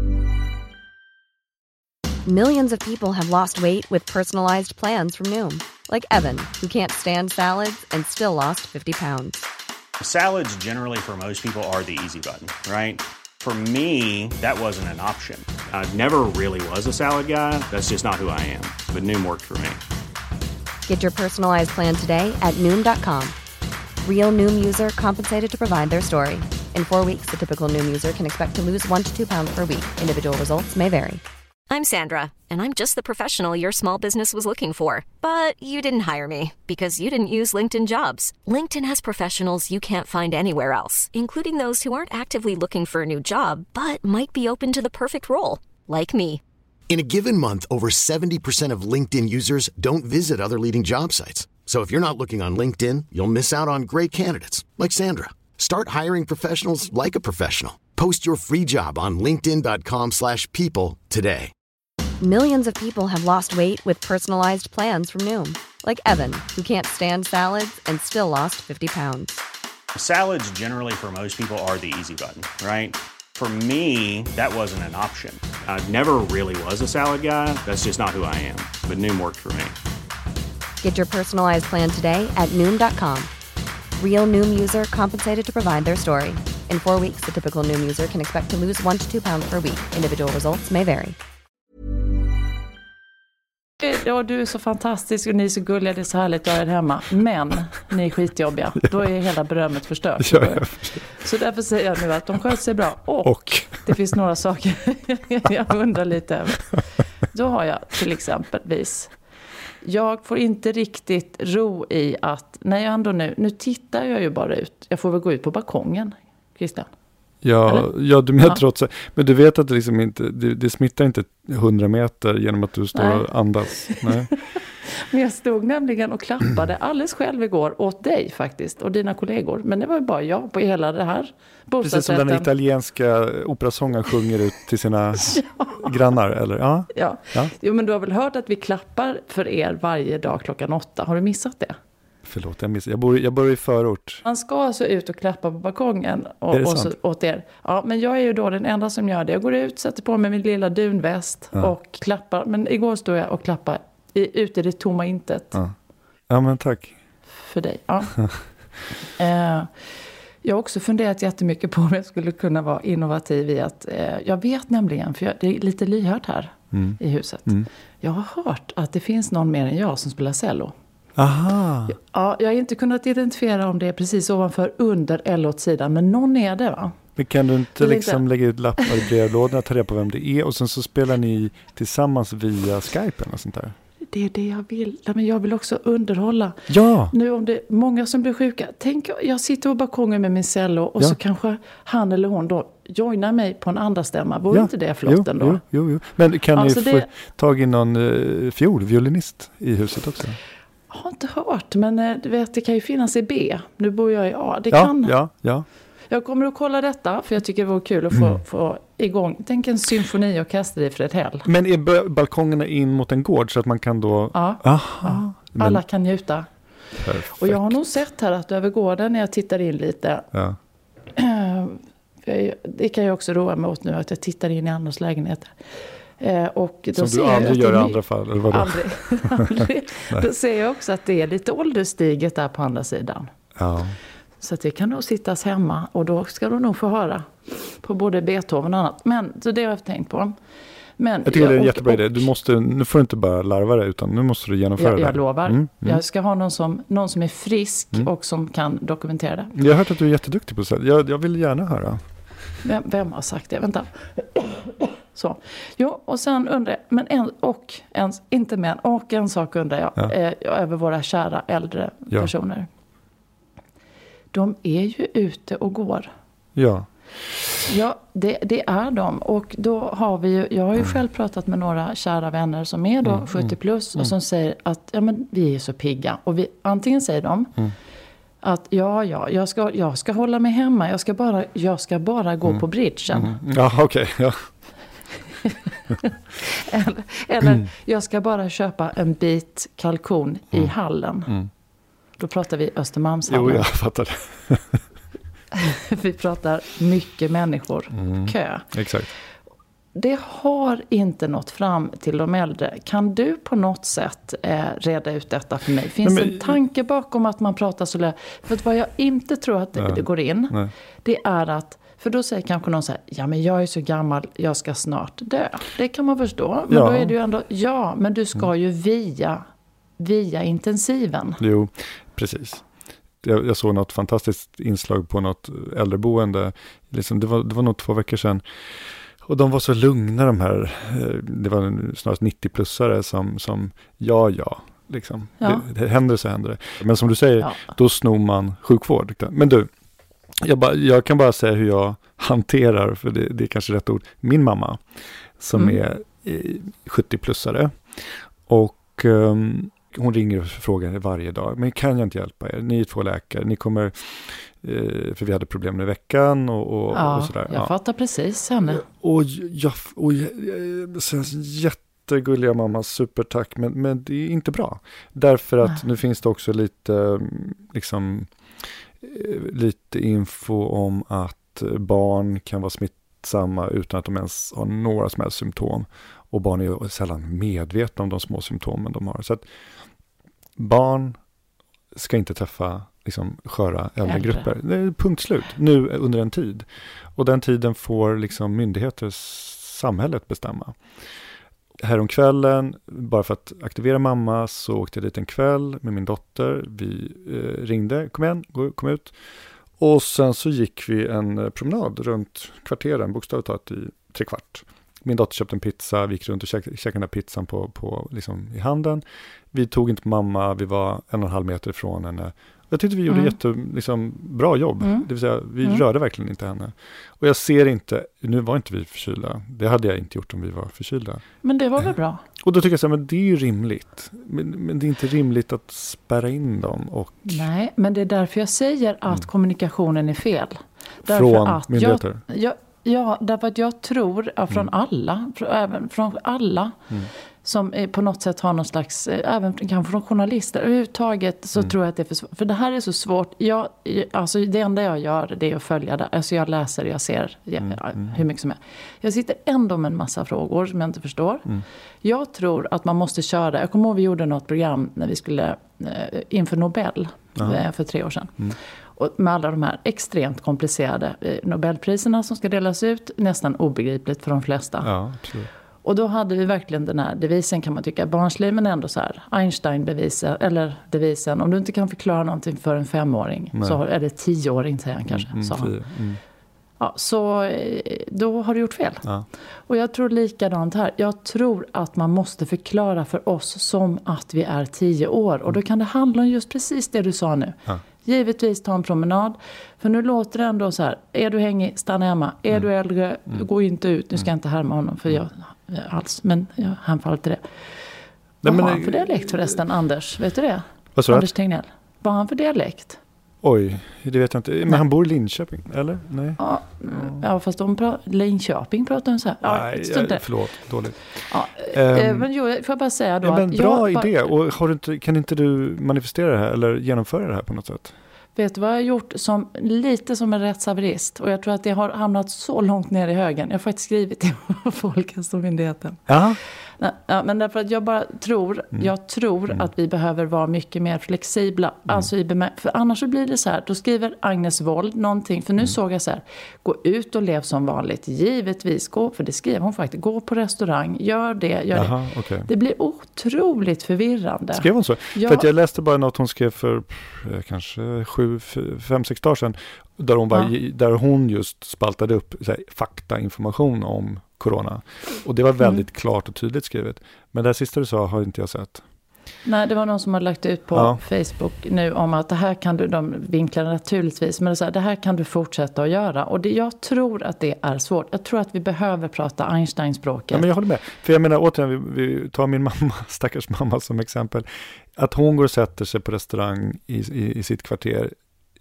Millions of people have lost weight with personalized plans from Noom. Like Evan, who can't stand salads and still lost fifty pounds. Salads generally for most people are the easy button, right? For me, that wasn't an option. I never really was a salad guy. That's just not who I am. But Noom worked for me. Get your personalized plan today at Noom dot com. Real Noom user compensated to provide their story. In four weeks, the typical Noom user can expect to lose one to two pounds per week. Individual results may vary. I'm Sandra, and I'm just the professional your small business was looking for. But you didn't hire me because you didn't use LinkedIn Jobs. LinkedIn has professionals you can't find anywhere else, including those who aren't actively looking for a new job, but might be open to the perfect role, like me. In a given month, over seventy percent of LinkedIn users don't visit other leading job sites. So if you're not looking on LinkedIn, you'll miss out on great candidates like Sandra. Start hiring professionals like a professional. Post your free job on linkedin dot com slash people today. Millions of people have lost weight with personalized plans from Noom. Like Evan, who can't stand salads and still lost fifty pounds. Salads generally for most people are the easy button, right? For me, that wasn't an option. I never really was a salad guy. That's just not who I am. But Noom worked for me. Get your personalized plan today at Noom dot com. Real Noom user compensated to provide their story. In four weeks, the typical Noom user can expect to lose one to two pounds per week. Individual results may vary. Ja, du är så fantastisk och ni är så gulliga, det är så härligt att ha er hemma. Men ni är skitjobbiga. Då är hela berömmet förstört. Ja, ja. Så därför säger jag nu att de sköter sig bra. Och, och. det finns några saker jag undrar lite över. Då har jag till exempelvis. Jag får inte riktigt ro i att, när jag ändå nu, nu tittar jag ju bara ut. Jag får väl gå ut på balkongen, Christian. Ja, ja, du menar ja. trots men du vet att det liksom inte, det, det smittar inte hundra meter genom att du står Nej. och andas. Nej. Men jag stod nämligen och klappade alldeles själv igår åt dig faktiskt och dina kollegor. Men det var ju bara jag på hela det här bostadsrätten. Precis som den italienska operasångaren sjunger ut till sina ja. grannar, eller? Ja. Ja. ja. Jo, men du har väl hört att vi klappar för er varje dag klockan åtta. Har du missat det? Förlåt, jag missade. Jag bor, jag bor i förort. Man ska alltså ut och klappa på balkongen och, och så, åt er. Ja, men jag är ju då den enda som gör det. Jag går ut, sätter på mig min lilla dunväst ja. och klappar. Men igår stod jag och klappade i, ute i det tomma intet. Ja, ja men tack. För dig, ja. eh, jag har också funderat jättemycket på om jag skulle kunna vara innovativ i att... Eh, jag vet nämligen, för jag, det är lite lyhört här mm. i huset. Mm. Jag har hört att det finns någon mer än jag som spelar cello. Aha. Ja, jag har inte kunnat identifiera om det är precis ovanför under eller åt sidan, men någon är det, va? Men kan du inte liksom inte... lägga ut lappar i brevlådorna, ta reda på vem det är och sen så spelar ni tillsammans via Skype eller sånt där? det är det jag vill. Men jag vill också underhålla. Ja. Nu om det är många som blir sjuka. Tänk, jag sitter på balkongen med min cello och ja. så kanske han eller hon då joinar mig på en andra stämma. Vore ja. inte det flott jo, ändå? Jo, jo, jo. Men kan alltså ni det... få tag i någon uh, fiol, violinist i huset också? Jag har inte hört, men uh, du vet, det kan ju finnas i B. Nu bor jag i A. Det ja, kan... ja, ja. Jag kommer att kolla detta, för jag tycker det vore kul att få, mm. få igång. Tänk en symfoniorkester i Fredhäll. Men är b- balkongerna in mot en gård så att man kan då... Ja, Aha, ja. Men... alla kan njuta. Perfekt. Och jag har nog sett här att över gården när jag tittar in lite... Ja. Det kan jag också roa mig åt nu, att jag tittar in i andras lägenheter. Och då som ser du aldrig gör i my- andra fall? Eller vadå? Aldrig. aldrig. Då ser jag också att det är lite ålderstiget där på andra sidan. Ja. Så att det kan nog sittas hemma, och då ska du nog få höra på både Beethoven och annat. Men så det har jag tänkt på. Men jag tycker jag, det är en och, jättebra och, idé. Du måste, nu får du inte bara larva det, utan nu måste du genomföra jag, det. Jag lovar. Mm, mm. Jag ska ha någon som, någon som är frisk mm. och som kan dokumentera det. Jag har hört att du är jätteduktig på det. Jag, jag vill gärna höra. Vem, vem har sagt det? Vänta. Så. Jo, och sen undrar jag, men en, och en, inte men, och en sak undrar jag ja. eh, över våra kära äldre ja. personer. De är ju ute och går. Ja. Ja, det, det är de. Och då har vi ju, jag har ju mm. själv pratat med några kära vänner som är då mm. sjuttio plus och mm. som säger att ja, men vi är så pigga. Och vi, antingen säger de mm. att ja, ja, jag ska, jag ska hålla mig hemma. Jag ska bara, jag ska bara gå mm. på bridgen. Mm. Ja, okej. Okay. Ja. eller eller mm. jag ska bara köpa en bit kalkon mm. i hallen. Mm. Då pratar vi Östermalmshallen. Jo, jag fattar det. Vi pratar mycket människor. Mm. Kö. Exakt. Det har inte nått fram till de äldre. Kan du på något sätt eh, reda ut detta för mig? Finns det men... en tanke bakom att man pratar så lätt? För att vad jag inte tror att det, ja. det går in, Nej. det är att, för då säger kanske någon så här, ja men jag är så gammal, jag ska snart dö. Det kan man förstå. Men ja. då är det ju ändå, ja men du ska ju via, via intensiven. Jo, precis. Jag, jag såg något fantastiskt inslag på något äldreboende. Liksom, det, var, det var nog två veckor sedan. Och de var så lugna de här. Det var snarast nittio-plussare som, som ja, ja. Liksom. Ja. Det, det händer så händer det. Men som du säger, ja. då snor man sjukvård. Men du, jag, bara, jag kan bara säga hur jag hanterar, för det, det är kanske rätt ord, min mamma som mm. är sjuttio-plussare. Och um, hon ringer och frågar varje dag, men kan jag inte hjälpa er? Ni är två läkare, ni kommer, eh, för vi hade problem i veckan och, och, ja, och sådär. Jag ja. fattar precis henne. Och jag, och jag, jag, jättegulliga mamma, supertack, men, men det är inte bra. Därför att Nej. nu finns det också lite, liksom, lite info om att barn kan vara smittsamma utan att de ens har några som helst symptom. Och barn är sällan medvetna om de små symptomen de har. Så att barn ska inte träffa liksom, sköra äldre grupper. Det är punkt slut. Nu under en tid. Och den tiden får liksom, myndigheter, samhället bestämma. Häromkvällen, bara för att aktivera mamma, så åkte jag dit en kväll med min dotter. Vi eh, ringde, kom igen, kom ut. Och sen så gick vi en promenad runt kvarteren, bokstavligt talat i tre kvart. Min dotter köpte en pizza, vi gick runt och käkade, käkade den här pizzan på, på, liksom, i handen. Vi tog inte på mamma, vi var en och en halv meter ifrån henne. Jag tyckte vi gjorde mm. jätte, liksom, bra jobb. Mm. Det vill säga, vi mm. rörde verkligen inte henne. Och jag ser inte, nu var inte vi förkylda. Det hade jag inte gjort om vi var förkylda. Men det var väl bra? Och då tycker jag så här, men det är ju rimligt. Men, men det är inte rimligt att spärra in dem. Och... Nej, men det är därför jag säger att mm. kommunikationen är fel. Därför Från att myndigheter? Jag, jag, ja, därför att jag tror att från mm. alla, från, även från alla mm. som är på något sätt har någon slags, även kanske från journalister överhuvudtaget, så mm. tror jag att det är för svårt. För det här är så svårt. Jag, alltså det enda jag gör, det är att följa det. Alltså jag läser, jag ser mm. ja, hur mycket som är. Jag sitter ändå med en massa frågor som jag inte förstår. Mm. Jag tror att man måste köra. Jag kommer ihåg vi gjorde något program när vi skulle eh, inför Nobel eh, för tre år sedan. Mm. Och med alla de här extremt komplicerade eh, Nobelpriserna som ska delas ut, nästan obegripligt för de flesta. Ja, absolut. Och då hade vi verkligen den här devisen, kan man tycka, barnslig, men ändå så här, Einstein-devisen, eller devisen, om du inte kan förklara någonting för en femåring, Nej. så är det tioåring, säger han kanske, mm, sa han. Mm. Ja, så då har du gjort fel. Ja. Och jag tror likadant här. Jag tror att man måste förklara för oss som att vi är tio år. Och då kan det handla om just precis det du sa nu. Ja. Givetvis ta en promenad. För nu låter det ändå så här. Är du hängig, stanna hemma. Är mm. du äldre, mm. gå inte ut. Nu ska jag inte härma honom för jag alls. Men jag hänfaller till det. Vad Nej, har han för dialekt förresten, Anders? Vet du det? Vad sa Anders Tegnell. Vad har han för dialekt? Oj, det vet jag inte. Men Nej. han bor i Linköping, eller? Nej. Ja, ja fast de pra- Linköping pratar de så här. Ja, Nej, jag, förlåt, dåligt. Ja, um, men jo, får jag bara säga då. Ja, men bra jag, idé. Och har du inte, kan inte du manifestera det här eller genomföra det här på något sätt? Vet du vad jag har gjort som lite som en rättshaverist? Och jag tror att det har hamnat så långt ner i högen. Jag har faktiskt skrivit till Folkhälsomyndigheten. Ja. Ja, men därför att jag bara tror, mm. jag tror mm. att vi behöver vara mycket mer flexibla. Mm. Alltså i bemär- för annars så blir det så här, då skriver Agnes Wold någonting. För nu mm. såg jag så här, gå ut och lev som vanligt. Givetvis, gå, för det skriver hon faktiskt. Gå på restaurang, gör det, gör Jaha, det. Okay. Det blir otroligt förvirrande. Skrev hon så? Ja. För att jag läste bara något hon skrev för eh, kanske sju, fem, sex dagar sedan. Där hon, bara, ja. där hon just spaltade upp så här, faktainformation om corona. Och det var väldigt mm. klart och tydligt skrivet. Men det sista du sa har inte jag sett. Nej, det var någon som har lagt ut på ja. Facebook nu om att det här kan du, de vinklar naturligtvis, men det, så här, det här kan du fortsätta att göra. Och det, jag tror att det är svårt. Jag tror att vi behöver prata Einstein-språket. Ja, men jag håller med. För jag menar återigen, vi, vi tar min mamma, stackars mamma som exempel. Att hon går och sätter sig på restaurang i, i, i sitt kvarter,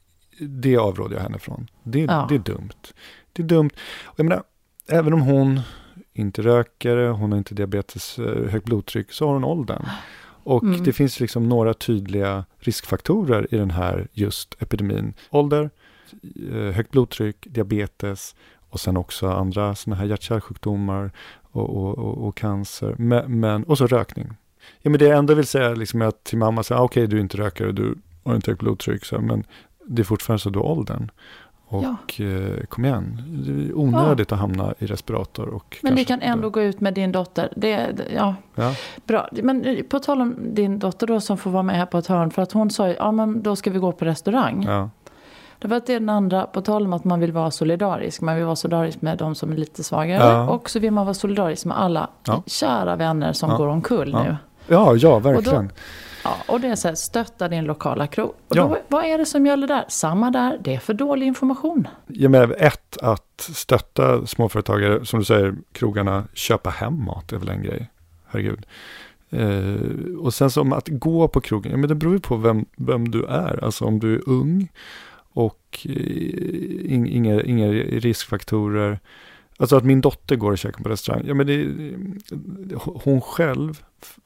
det avråder jag henne från. Det, ja. det är dumt. Det är dumt. Och jag menar, även om hon inte röker, hon har inte diabetes, högt blodtryck, så har hon åldern. Och mm. det finns liksom några tydliga riskfaktorer i den här just epidemin. Ålder, högt blodtryck, diabetes och sen också andra såna här hjärt-kärlsjukdomar och, och, och, och cancer. Men, men, och så rökning. Ja, men det jag ändå vill säga liksom är att till mamma säger, ah, okej okay, du är inte rökare, du har inte högt blodtryck, så, men det är fortfarande så du har åldern. Och ja. eh, kom igen, det är onödigt ja. att hamna i respirator. Och men det kan ändå gå ut med din dotter. Det, ja. ja, bra. Men på tal om din dotter då som får vara med här på ett hörn. För att hon sa, ja men då ska vi gå på restaurang. Ja. Det var att det är den andra, på tal om att man vill vara solidarisk. Man vill vara solidarisk med de som är lite svagare. Ja. Och så vill man vara solidarisk med alla ja. kära vänner som ja. går omkull ja. nu. Ja, ja, verkligen. Och då, ja, och det är så här, stötta din lokala krog. Och då, ja. vad är det som gäller där? Samma där, det är för dålig information. Jag menar, ett, att stötta småföretagare, som du säger, krogarna, köpa hem mat är väl en grej. Herregud. Eh, och sen som att gå på krogen, ja, men det beror ju på vem, vem du är. Alltså om du är ung och eh, inga, inga riskfaktorer. Alltså att min dotter går och käkar på restaurang. Ja, men det, hon själv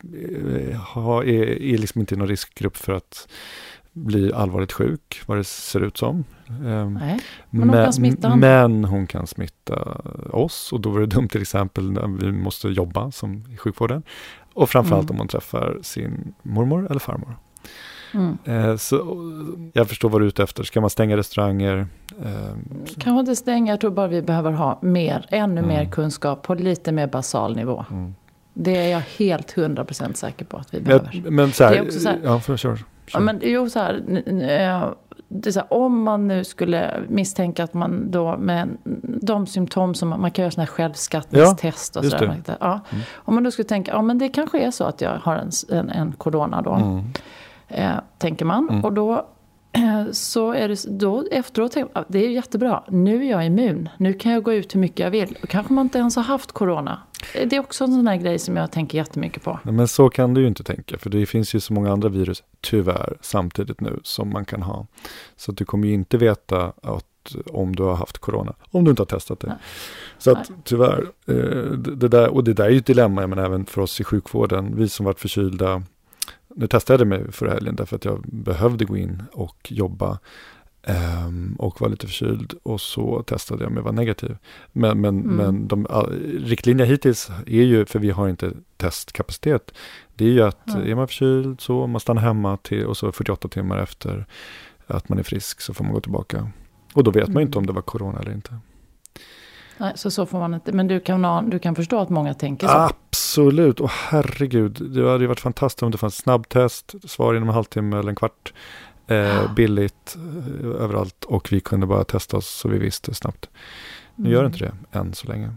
har, är, är liksom inte i någon riskgrupp för att bli allvarligt sjuk, vad det ser ut som. Nej, men, hon kan smitta. Men hon kan smitta oss. Och då var det dumt till exempel när vi måste jobba som i sjukvården. Och framförallt mm. om hon träffar sin mormor eller farmor. Mm. Eh, så jag förstår vad du är ute efter. Ska man stänga restauranger? Eh, Kanske inte stänga, jag tror bara vi behöver ha mer, ännu mm. mer kunskap på lite mer basal nivå. Mm. Det är jag helt hundra procent säker på att vi behöver. Men, men så här, det är också så här, ja, för kör, kör. Ja, men jo, så här, det är så här, om man nu skulle misstänka att man då med de symptom som man, man kan göra såna här självskattningstest och ja, sådär. Ja. Mm. Om man då skulle tänka, ja men det kanske är så att jag har en, en, en corona då. Mm. Eh, tänker man. Mm. Och då eh, så är det då efteråt tänker, det är jättebra. Nu är jag immun. Nu kan jag gå ut hur mycket jag vill. Och kanske man inte ens har haft corona. Det är också en sån här grej som jag tänker jättemycket på. Men så kan du ju inte tänka. För det finns ju så många andra virus, tyvärr, samtidigt nu som man kan ha. Så att du kommer ju inte veta att om du har haft corona. Om du inte har testat det. Nej. Så att tyvärr, eh, det, det där, och det där är ju ett dilemma, men även för oss i sjukvården. Vi som varit förkylda. Nu testade jag mig förra helgen därför att jag behövde gå in och jobba um, och var lite förkyld, och så testade jag mig var negativ. Men, men, mm. men de all, riktlinjer hittills är ju, för vi har inte testkapacitet, det är ju att mm. är man förkyld så man stannar hemma till, och så fyrtioåtta timmar efter att man är frisk så får man gå tillbaka. Och då vet mm. man inte om det var corona eller inte. Nej, så så får man inte. Men du kan, du kan förstå att många tänker så. Absolut. Och herregud, det hade ju varit fantastiskt om det fanns snabbtest, svar inom en halvtimme eller en kvart. eh, billigt eh, överallt och vi kunde bara testa oss så vi visste snabbt. Nu mm. gör inte det än så länge.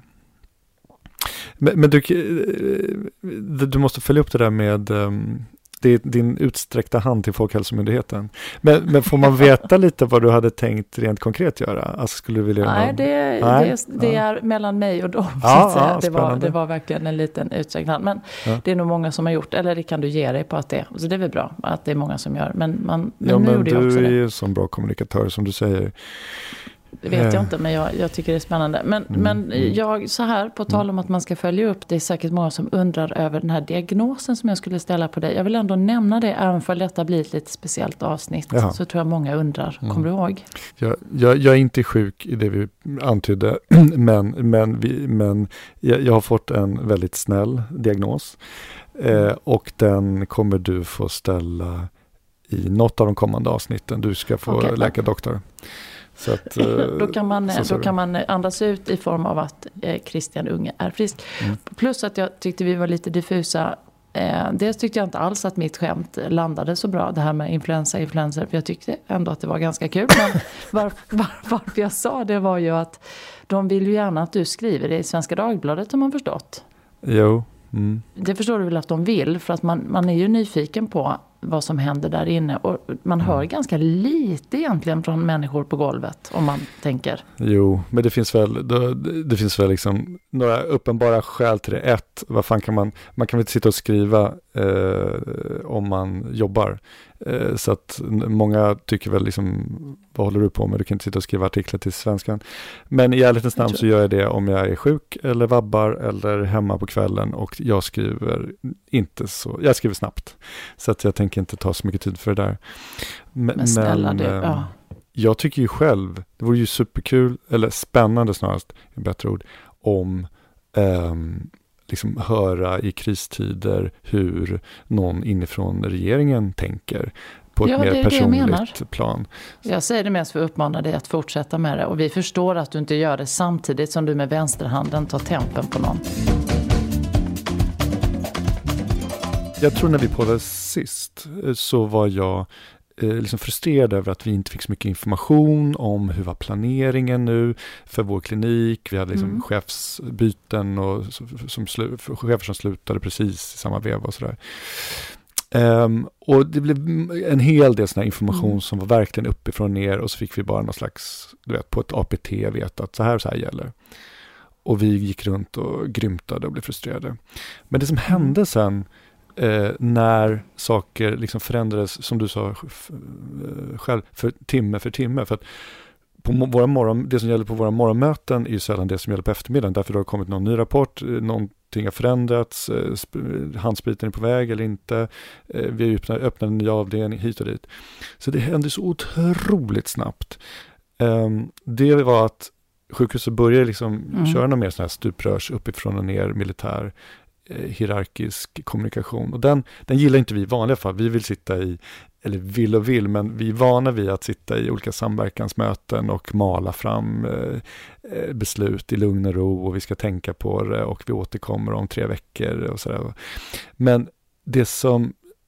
Men, men du, du måste följa upp det där med um, det är din utsträckta hand till Folkhälsomyndigheten. Men, men får man veta lite vad du hade tänkt rent konkret göra? Alltså skulle du vilja Nej, någon... det, Nej? det, det är mellan mig och dem. Ja, så att säga. Ja, det, var, det var verkligen en liten utsträckt hand. Men ja. Det är nog många som har gjort, eller det kan du ge dig på att det så det är väl bra att det är många som gör. Men, man, men ja, nu men gjorde jag också du är det. ju som bra kommunikatör som du säger. Det vet jag inte, men jag, jag tycker det är spännande. Men, mm. men jag, så här, på tal om att man ska följa upp, det är säkert många som undrar över den här diagnosen som jag skulle ställa på dig. Jag vill ändå nämna det, även för detta blir ett lite speciellt avsnitt. Jaha. Så tror jag många undrar. Mm. Kommer du ihåg? Jag, jag, jag är inte sjuk i det vi antydde, men, men, vi, men jag, jag har fått en väldigt snäll diagnos. Eh, och den kommer du få ställa i något av de kommande avsnitten. Du ska få okay. läkardoktor. Så att, då, kan man, då kan man andas ut i form av att eh, Christian Unge är frisk. Mm. Plus att jag tyckte vi var lite diffusa. Eh, dels tyckte jag inte alls att mitt skämt landade så bra. Det här med influensa, influenser. För jag tyckte ändå att det var ganska kul. Men varför, var, varför jag sa det var ju att de vill ju gärna att du skriver det i Svenska Dagbladet, har man förstått. Jo. Mm. Det förstår du väl att de vill. För att man, man är ju nyfiken på vad som händer där inne. Och man hör mm. ganska lite egentligen från människor på golvet, om man tänker. Jo, men det finns väl det, det finns väl liksom några uppenbara skäl till det. Ett, vad fan kan man man kan väl inte sitta och skriva eh, om man jobbar. Eh, så att många tycker väl liksom, vad håller du på med? Du kan inte sitta och skriva artiklar till Svenskan. Men i ärlighetens namn så gör jag det om jag är sjuk eller vabbar eller hemma på kvällen, och jag skriver inte så, jag skriver snabbt. Så att jag tänker inte ta så mycket tid för det där. Men, men snälla men, du, ja. Jag tycker ju själv, det vore ju superkul, eller spännande snarast, en bättre ord, om um, liksom höra i kristider hur någon inifrån regeringen tänker på ett ja, mer personligt plan. Jag säger det mest för att uppmana dig att fortsätta med det, och vi förstår att du inte gör det samtidigt som du med vänsterhanden tar tempen på någon. Jag tror när vi påades sist så var jag eh, liksom frustrerad över att vi inte fick så mycket information om hur var planeringen nu för vår klinik. Vi hade liksom mm. chefsbyten och som slu, chefer som slutade precis i samma veva och sådär. Um, och det blev en hel del sån här information mm. som var verkligen uppifrån och ner, och så fick vi bara någon slags, du vet, på ett A P T veta att så här så här gäller. Och vi gick runt och grymtade och blev frustrerade. Men det som hände sen Eh, när saker liksom förändrades, som du sa själv, för timme för timme. För att på våra morgon, det som gäller på våra morgonmöten är ju sällan det som gäller på eftermiddagen. Därför har det kommit någon ny rapport, någonting har förändrats, eh, handspriten är på väg eller inte. Eh, vi har öppnat, öppnat en ny avdelning hit och dit. Så det hände så otroligt snabbt. Eh, det var att sjukhuset började liksom mm. köra någon mer sån här stuprörs uppifrån och ner militär hierarkisk kommunikation, och den, den gillar inte vi i vanliga fall. Vi vill sitta i, eller vill och vill, men vi är vana vid att sitta i olika samverkansmöten och mala fram eh, beslut i lugn och ro, och vi ska tänka på det och vi återkommer om tre veckor och sådär. Men det som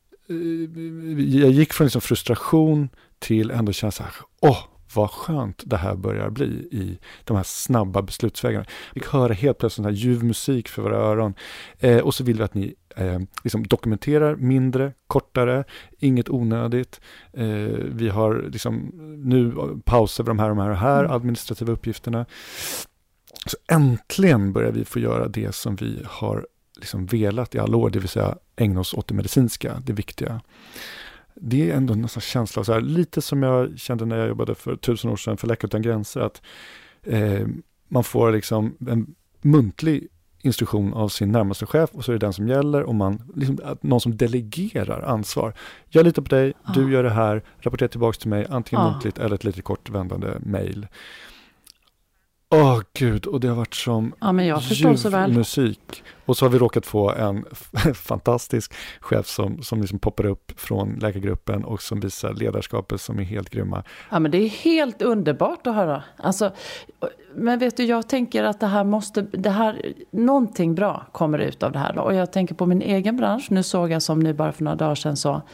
eh, jag gick från liksom frustration till ändå känna så här, åh, vad skönt det här börjar bli i de här snabba beslutsvägarna. Vi fick höra helt plötsligt sån här ljuv musik för våra öron. Eh, och så vill vi att ni eh, liksom dokumenterar mindre, kortare, inget onödigt. Eh, vi har liksom nu pauser för de här och de här, och här mm. administrativa uppgifterna. Så äntligen börjar vi få göra det som vi har liksom velat i alla år, det vill säga ägna oss åt det medicinska, det viktiga. Det är ändå en sån känsla, så här, lite som jag kände när jag jobbade för tusen år sedan för Läkare utan gränser, att eh, man får liksom en muntlig instruktion av sin närmaste chef, och så är det den som gäller, och man liksom, att någon som delegerar ansvar. Jag litar på dig, ah. du gör det här, rapportera tillbaka till mig, antingen ah. muntligt eller ett lite kort vändande mejl. Åh oh, gud, och det har varit som ja, men jag förstår så väl. Musik. Och så har vi råkat få en fantastisk chef som, som liksom poppar upp från läkargruppen och som visar ledarskapet som är helt grymma. Ja, men det är helt underbart att höra. Alltså, men vet du, jag tänker att det här måste, det här, någonting bra kommer ut av det här. Och jag tänker på min egen bransch. Nu såg jag som nu bara för några dagar sedan så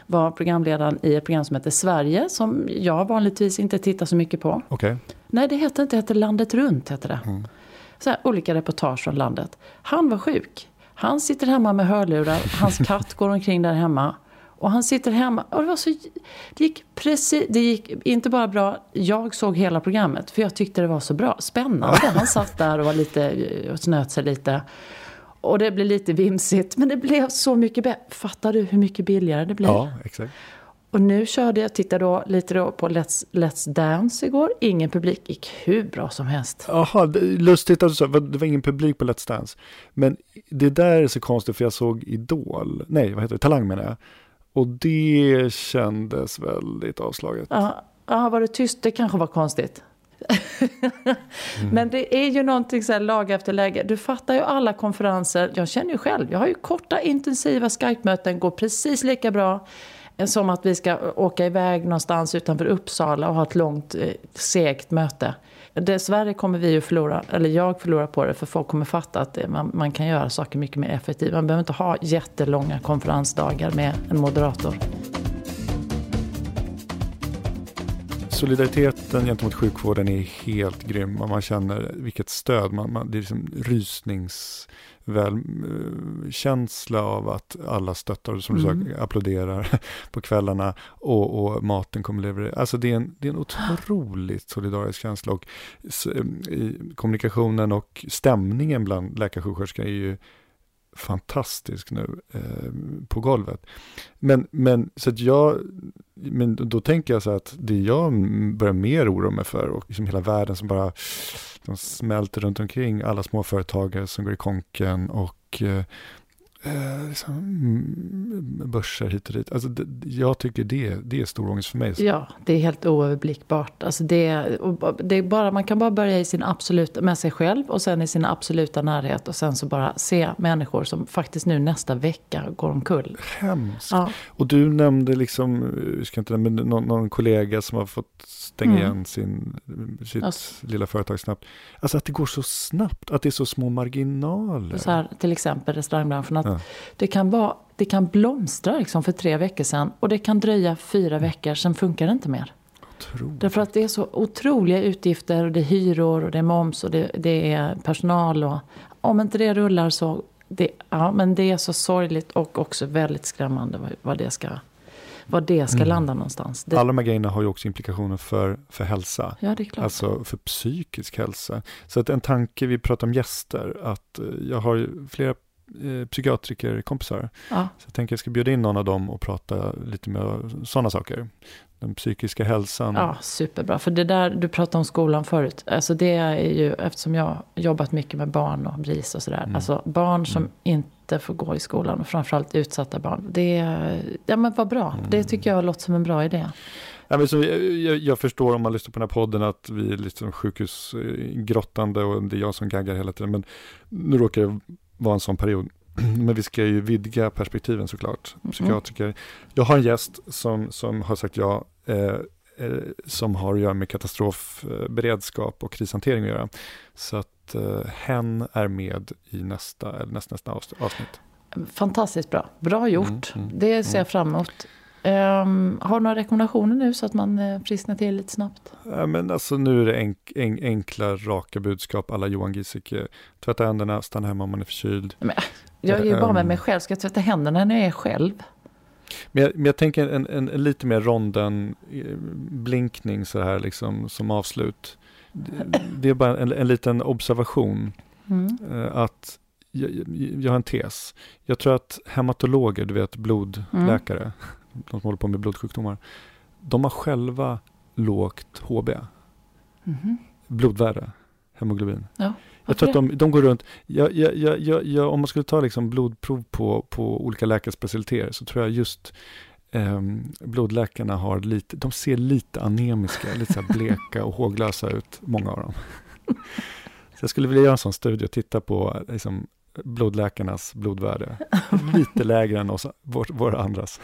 var programledaren i ett program som heter Sverige, som jag vanligtvis inte tittar så mycket på. Okay. Nej, det heter inte, det heter Landet runt heter det. Mm. Så här, olika reportage från landet. Han var sjuk. Han sitter hemma med hörlurar. Hans katt går omkring där hemma. Och han sitter hemma. Och det var så, det gick precis, det gick inte bara bra. Jag såg hela programmet för jag tyckte det var så bra. Spännande. Han satt där och var lite, och snöt sig lite. Och det blev lite vimsigt. Men det blev så mycket bättre. Fattar du hur mycket billigare det blev? Ja, exakt. Och nu körde jag, tittade då lite då på Let's, Let's Dance igår. Ingen publik, gick hur bra som helst. Jaha, lustigt att du sa, det var ingen publik på Let's Dance. Men det där är så konstigt för jag såg Idol. Nej, vad heter det? Talang menar jag. Och det kändes väldigt avslaget. Ja, ja, var det tyst? Det kanske var konstigt. mm. Men det är ju någonting så här lag efter läge. Du fattar ju alla konferenser. Jag känner ju själv, jag har ju korta intensiva Skype-möten. Går precis lika bra som att vi ska åka iväg någonstans utanför Uppsala och ha ett långt, segt möte. Dessvärre kommer vi ju förlora, eller jag förlorar på det, för folk kommer fatta att det, man, man kan göra saker mycket mer effektivt. Man behöver inte ha jättelånga konferensdagar med en moderator. Solidariteten gentemot sjukvården är helt grym och man känner vilket stöd. Man, man, det är liksom rysningskänsla av att alla stöttar som mm. du sa, applåderar på kvällarna och, och maten kommer leverera. Alltså det är en, det är en otroligt solidarisk känsla och i kommunikationen och stämningen bland läkarsjuksköterskor är ju fantastisk nu eh, på golvet. Men, men så att jag men då tänker jag så att det jag börjar mer oroa mig för och liksom hela världen som bara de smälter runt omkring alla små företagare som går i konken och eh, eh, liksom, börser hit och dit. Alltså det, jag tycker det, det är stor ångest för mig. Ja, det är helt oöverblickbart. Alltså det, det är bara, man kan bara börja i sin absoluta, med sig själv och sen i sin absoluta närhet och sen så bara se människor som faktiskt nu nästa vecka går omkull. Hemskt. Ja. Och du nämnde liksom, jag ska inte nämna, någon, någon kollega som har fått stänga mm. igen sin, sitt alltså. lilla företag snabbt. Alltså att det går så snabbt, att det är så små marginaler. Så här, till exempel restaurangbranschen, att ja. det kan vara det kan blomstra liksom för tre veckor sedan och det kan dröja fyra veckor, sen funkar det inte mer. Otroligt. Därför att det är så otroliga utgifter och det är hyror och det är moms och det, det är personal och om inte det rullar så det, ja, men det är så sorgligt och också väldigt skrämmande vad, vad det ska vad det ska mm. landa någonstans. Det... Alla de här grejerna har ju också implikationer för, för hälsa. Ja, det är klart. Alltså för psykisk hälsa. Så att en tanke, vi pratar om gäster, att jag har flera eh, psykiatrikerkompisar. Ja. Så jag tänker att jag ska bjuda in någon av dem och prata lite med sådana saker. Den psykiska hälsan. Ja, superbra. För det där du pratade om skolan förut. Alltså det är ju, eftersom jag har jobbat mycket med barn och bris och sådär. Mm. Alltså barn som mm. inte får gå i skolan och framförallt utsatta barn. Det är, ja men vad bra. Mm. Det tycker jag låter som en bra idé. Ja, men så jag, jag förstår om man lyssnar på den här podden att vi är liksom sjukhusgrottande och det är jag som gaggar hela tiden. Men nu råkar det vara en sån period. Men vi ska ju vidga perspektiven såklart. Psykiatriker. Mm. Jag har en gäst som, som har sagt ja, eh, eh, som har att göra med katastrofberedskap och krishantering att göra. Så att eh, hen är med i nästa, eller nästa, nästa avsnitt. Fantastiskt bra. Bra gjort. Mm, mm, det ser jag fram emot. Um, har du några rekommendationer nu så att man uh, frisknar till lite snabbt? Ja, men alltså nu är det enk, en, enkla, raka budskap alla Johan Giesecke. Tvätta händerna, stanna hemma om man är förkyld. Men, jag är ju bara med mig själv. Ska jag tvätta händerna när jag är själv? Men jag, men jag tänker en, en, en lite mer ronden blinkning så här liksom som avslut. Det, det är bara en, en liten observation. Mm. Uh, att jag, jag har en tes. Jag tror att hematologer, du vet blodläkare, mm. de som håller på med blodsjukdomar, de har själva lågt H B. Mm. Blodvärde, hemoglobin. Ja, jag tror att de, de går runt, jag, jag, jag, jag, jag, om man skulle ta liksom blodprov på, på olika läkarspecialiteter så tror jag just eh, blodläkarna har lite, de ser lite anemiska, lite så här bleka och håglösa ut, många av dem. Så jag skulle vilja göra en sån studie och titta på liksom, blodläkarnas blodvärde. Lite lägre än oss, vår, våra andras.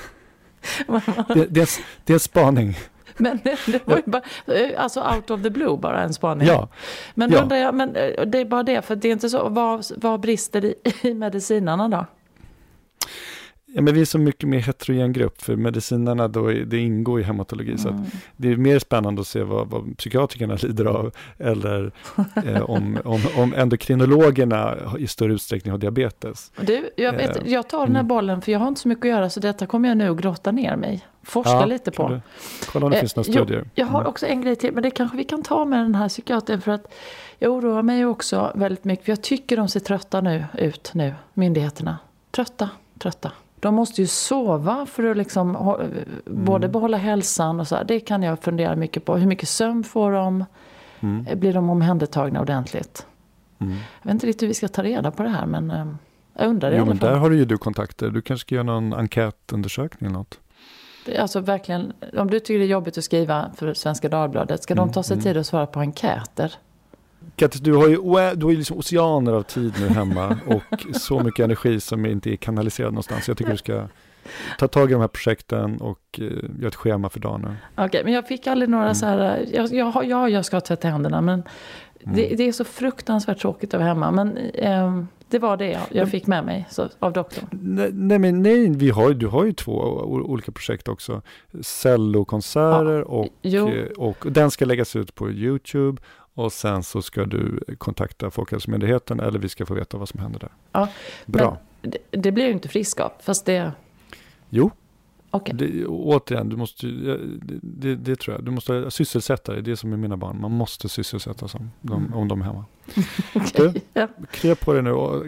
det, det, är, det är en spaning. Men det, det var ju bara, alltså out of the blue bara en spaning. Ja. Men, ja. Undrar jag, men det är bara det, för det är inte så, vad, vad brister i, i medicinarna då? Ja, men vi är så mycket mer heterogen grupp, för medicinerna då är, det ingår i hematologi. Mm. Så att det är mer spännande att se vad, vad psykiatrikerna lider av, eller eh, om, om, om endokrinologerna i större utsträckning har diabetes. Du, jag, vet, eh, jag tar den här bollen, för jag har inte så mycket att göra, så detta kommer jag nu att grotta ner mig. Forska ja, lite på. Du, kolla om det eh, finns några studier. Jag, jag har också en grej till, men det kanske vi kan ta med den här psykiatern, för att jag oroar mig också väldigt mycket, för jag tycker de ser trötta nu ut nu, myndigheterna. Trötta, trötta. De måste ju sova för att liksom ha, både mm. behålla hälsan och så här. Det kan jag fundera mycket på. Hur mycket sömn får de? Mm. Blir de omhändertagna ordentligt? Mm. Jag vet inte riktigt hur vi ska ta reda på det här, men äh, jag undrar det. Jo, men där har du ju du kontakter. Du kanske ska göra någon enkätundersökning eller något. Alltså verkligen, om du tycker det är jobbigt att skriva för Svenska Dagbladet, ska mm. de ta sig tid att svara på enkäter? Kattis, du har ju, du har ju liksom oceaner av tid nu hemma och så mycket energi som inte är kanaliserad någonstans. Jag tycker du ska ta tag i de här projekten och uh, göra ett schema för dagen. Okej, okay, men jag fick aldrig några mm. så här, jag, jag, jag, jag ska tvätta händerna, men mm. det, det är så fruktansvärt tråkigt över hemma. Men um, det var det jag, jag fick med mig så, av doktorn. Nej, nej, men nej, vi har, du har ju två olika projekt också. Cellokonserter ja, och, och den ska läggas ut på YouTube. Och sen så ska du kontakta Folkhälsomyndigheten, eller vi ska få veta vad som händer där. Ja, bra. Men det, det blir ju inte friskap, fast det... Jo. Okay. Det, återigen, du måste, det, det, det tror jag. Du måste sysselsätta dig. Det är som med mina barn. Man måste sysselsätta sig om de, mm. om de är hemma. Okay, du, ja. Krya på det nu. Och,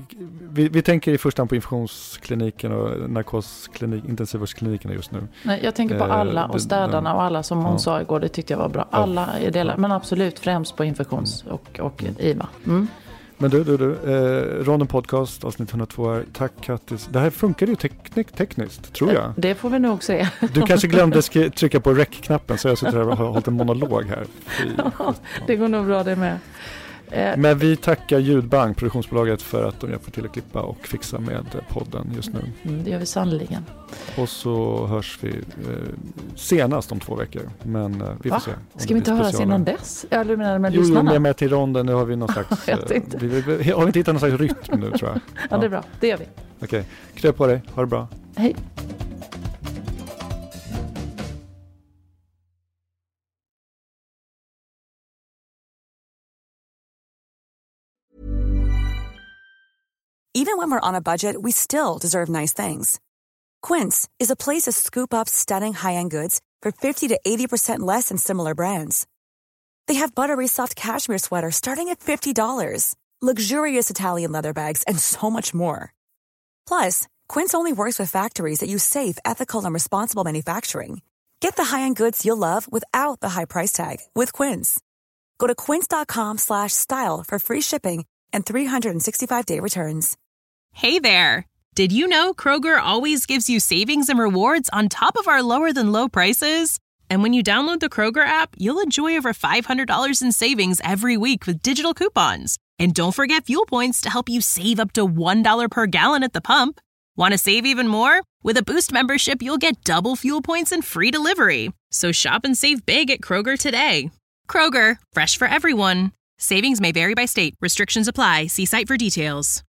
vi, vi tänker i första hand på infektionskliniken och narkosklinik, intensivvårdsklinikerna just nu. Nej, jag tänker på alla och städarna och alla som hon ja. sa igår. Det tyckte jag var bra. Alla är delar, men absolut främst på infektions- och, och I V A. Mm. Men du, du, du. Eh, Ronden Podcast, avsnitt hundratvå här. Tack Kattis. Det här funkar ju teknik, tekniskt, tror jag. Det får vi nog se. Du kanske glömde skri- trycka på rec-knappen, så jag sitter här och har hållit en monolog här. Ja, det går nog bra det med. Eh. Men vi tackar Ljudbank, produktionsbolaget, för att de hjälper till att klippa och fixa med podden just nu. Mm, det gör vi sannoliken. Och så hörs vi eh, senast om två veckor. Men eh, vi får Va? se. Ska vi inte höras innan dess? Ja, du menar med jo, lyssnarna? Jo, med, med till ronden. Nu har vi någon slags... jag vet inte. Vi, vi, vi, har vi inte hittat någon slags rytm nu, tror jag. Ja, ja, det är bra. Det gör vi. Okej. Okay. Krya på dig. Ha det bra. Hej. Even when we're on a budget, we still deserve nice things. Quince is a place to scoop up stunning high-end goods for fifty to eighty percent less than similar brands. They have buttery soft cashmere sweaters starting at fifty dollars, luxurious Italian leather bags, and so much more. Plus, Quince only works with factories that use safe, ethical, and responsible manufacturing. Get the high-end goods you'll love without the high price tag with Quince. Go to quince.com slash style for free shipping and three sixty-five day returns. Hey there! Did you know Kroger always gives you savings and rewards on top of our lower-than-low prices? And when you download the Kroger app, you'll enjoy over five hundred dollars in savings every week with digital coupons. And don't forget fuel points to help you save up to one dollar per gallon at the pump. Want to save even more? With a Boost membership, you'll get double fuel points and free delivery. So shop and save big at Kroger today. Kroger, fresh for everyone. Savings may vary by state. Restrictions apply. See site for details.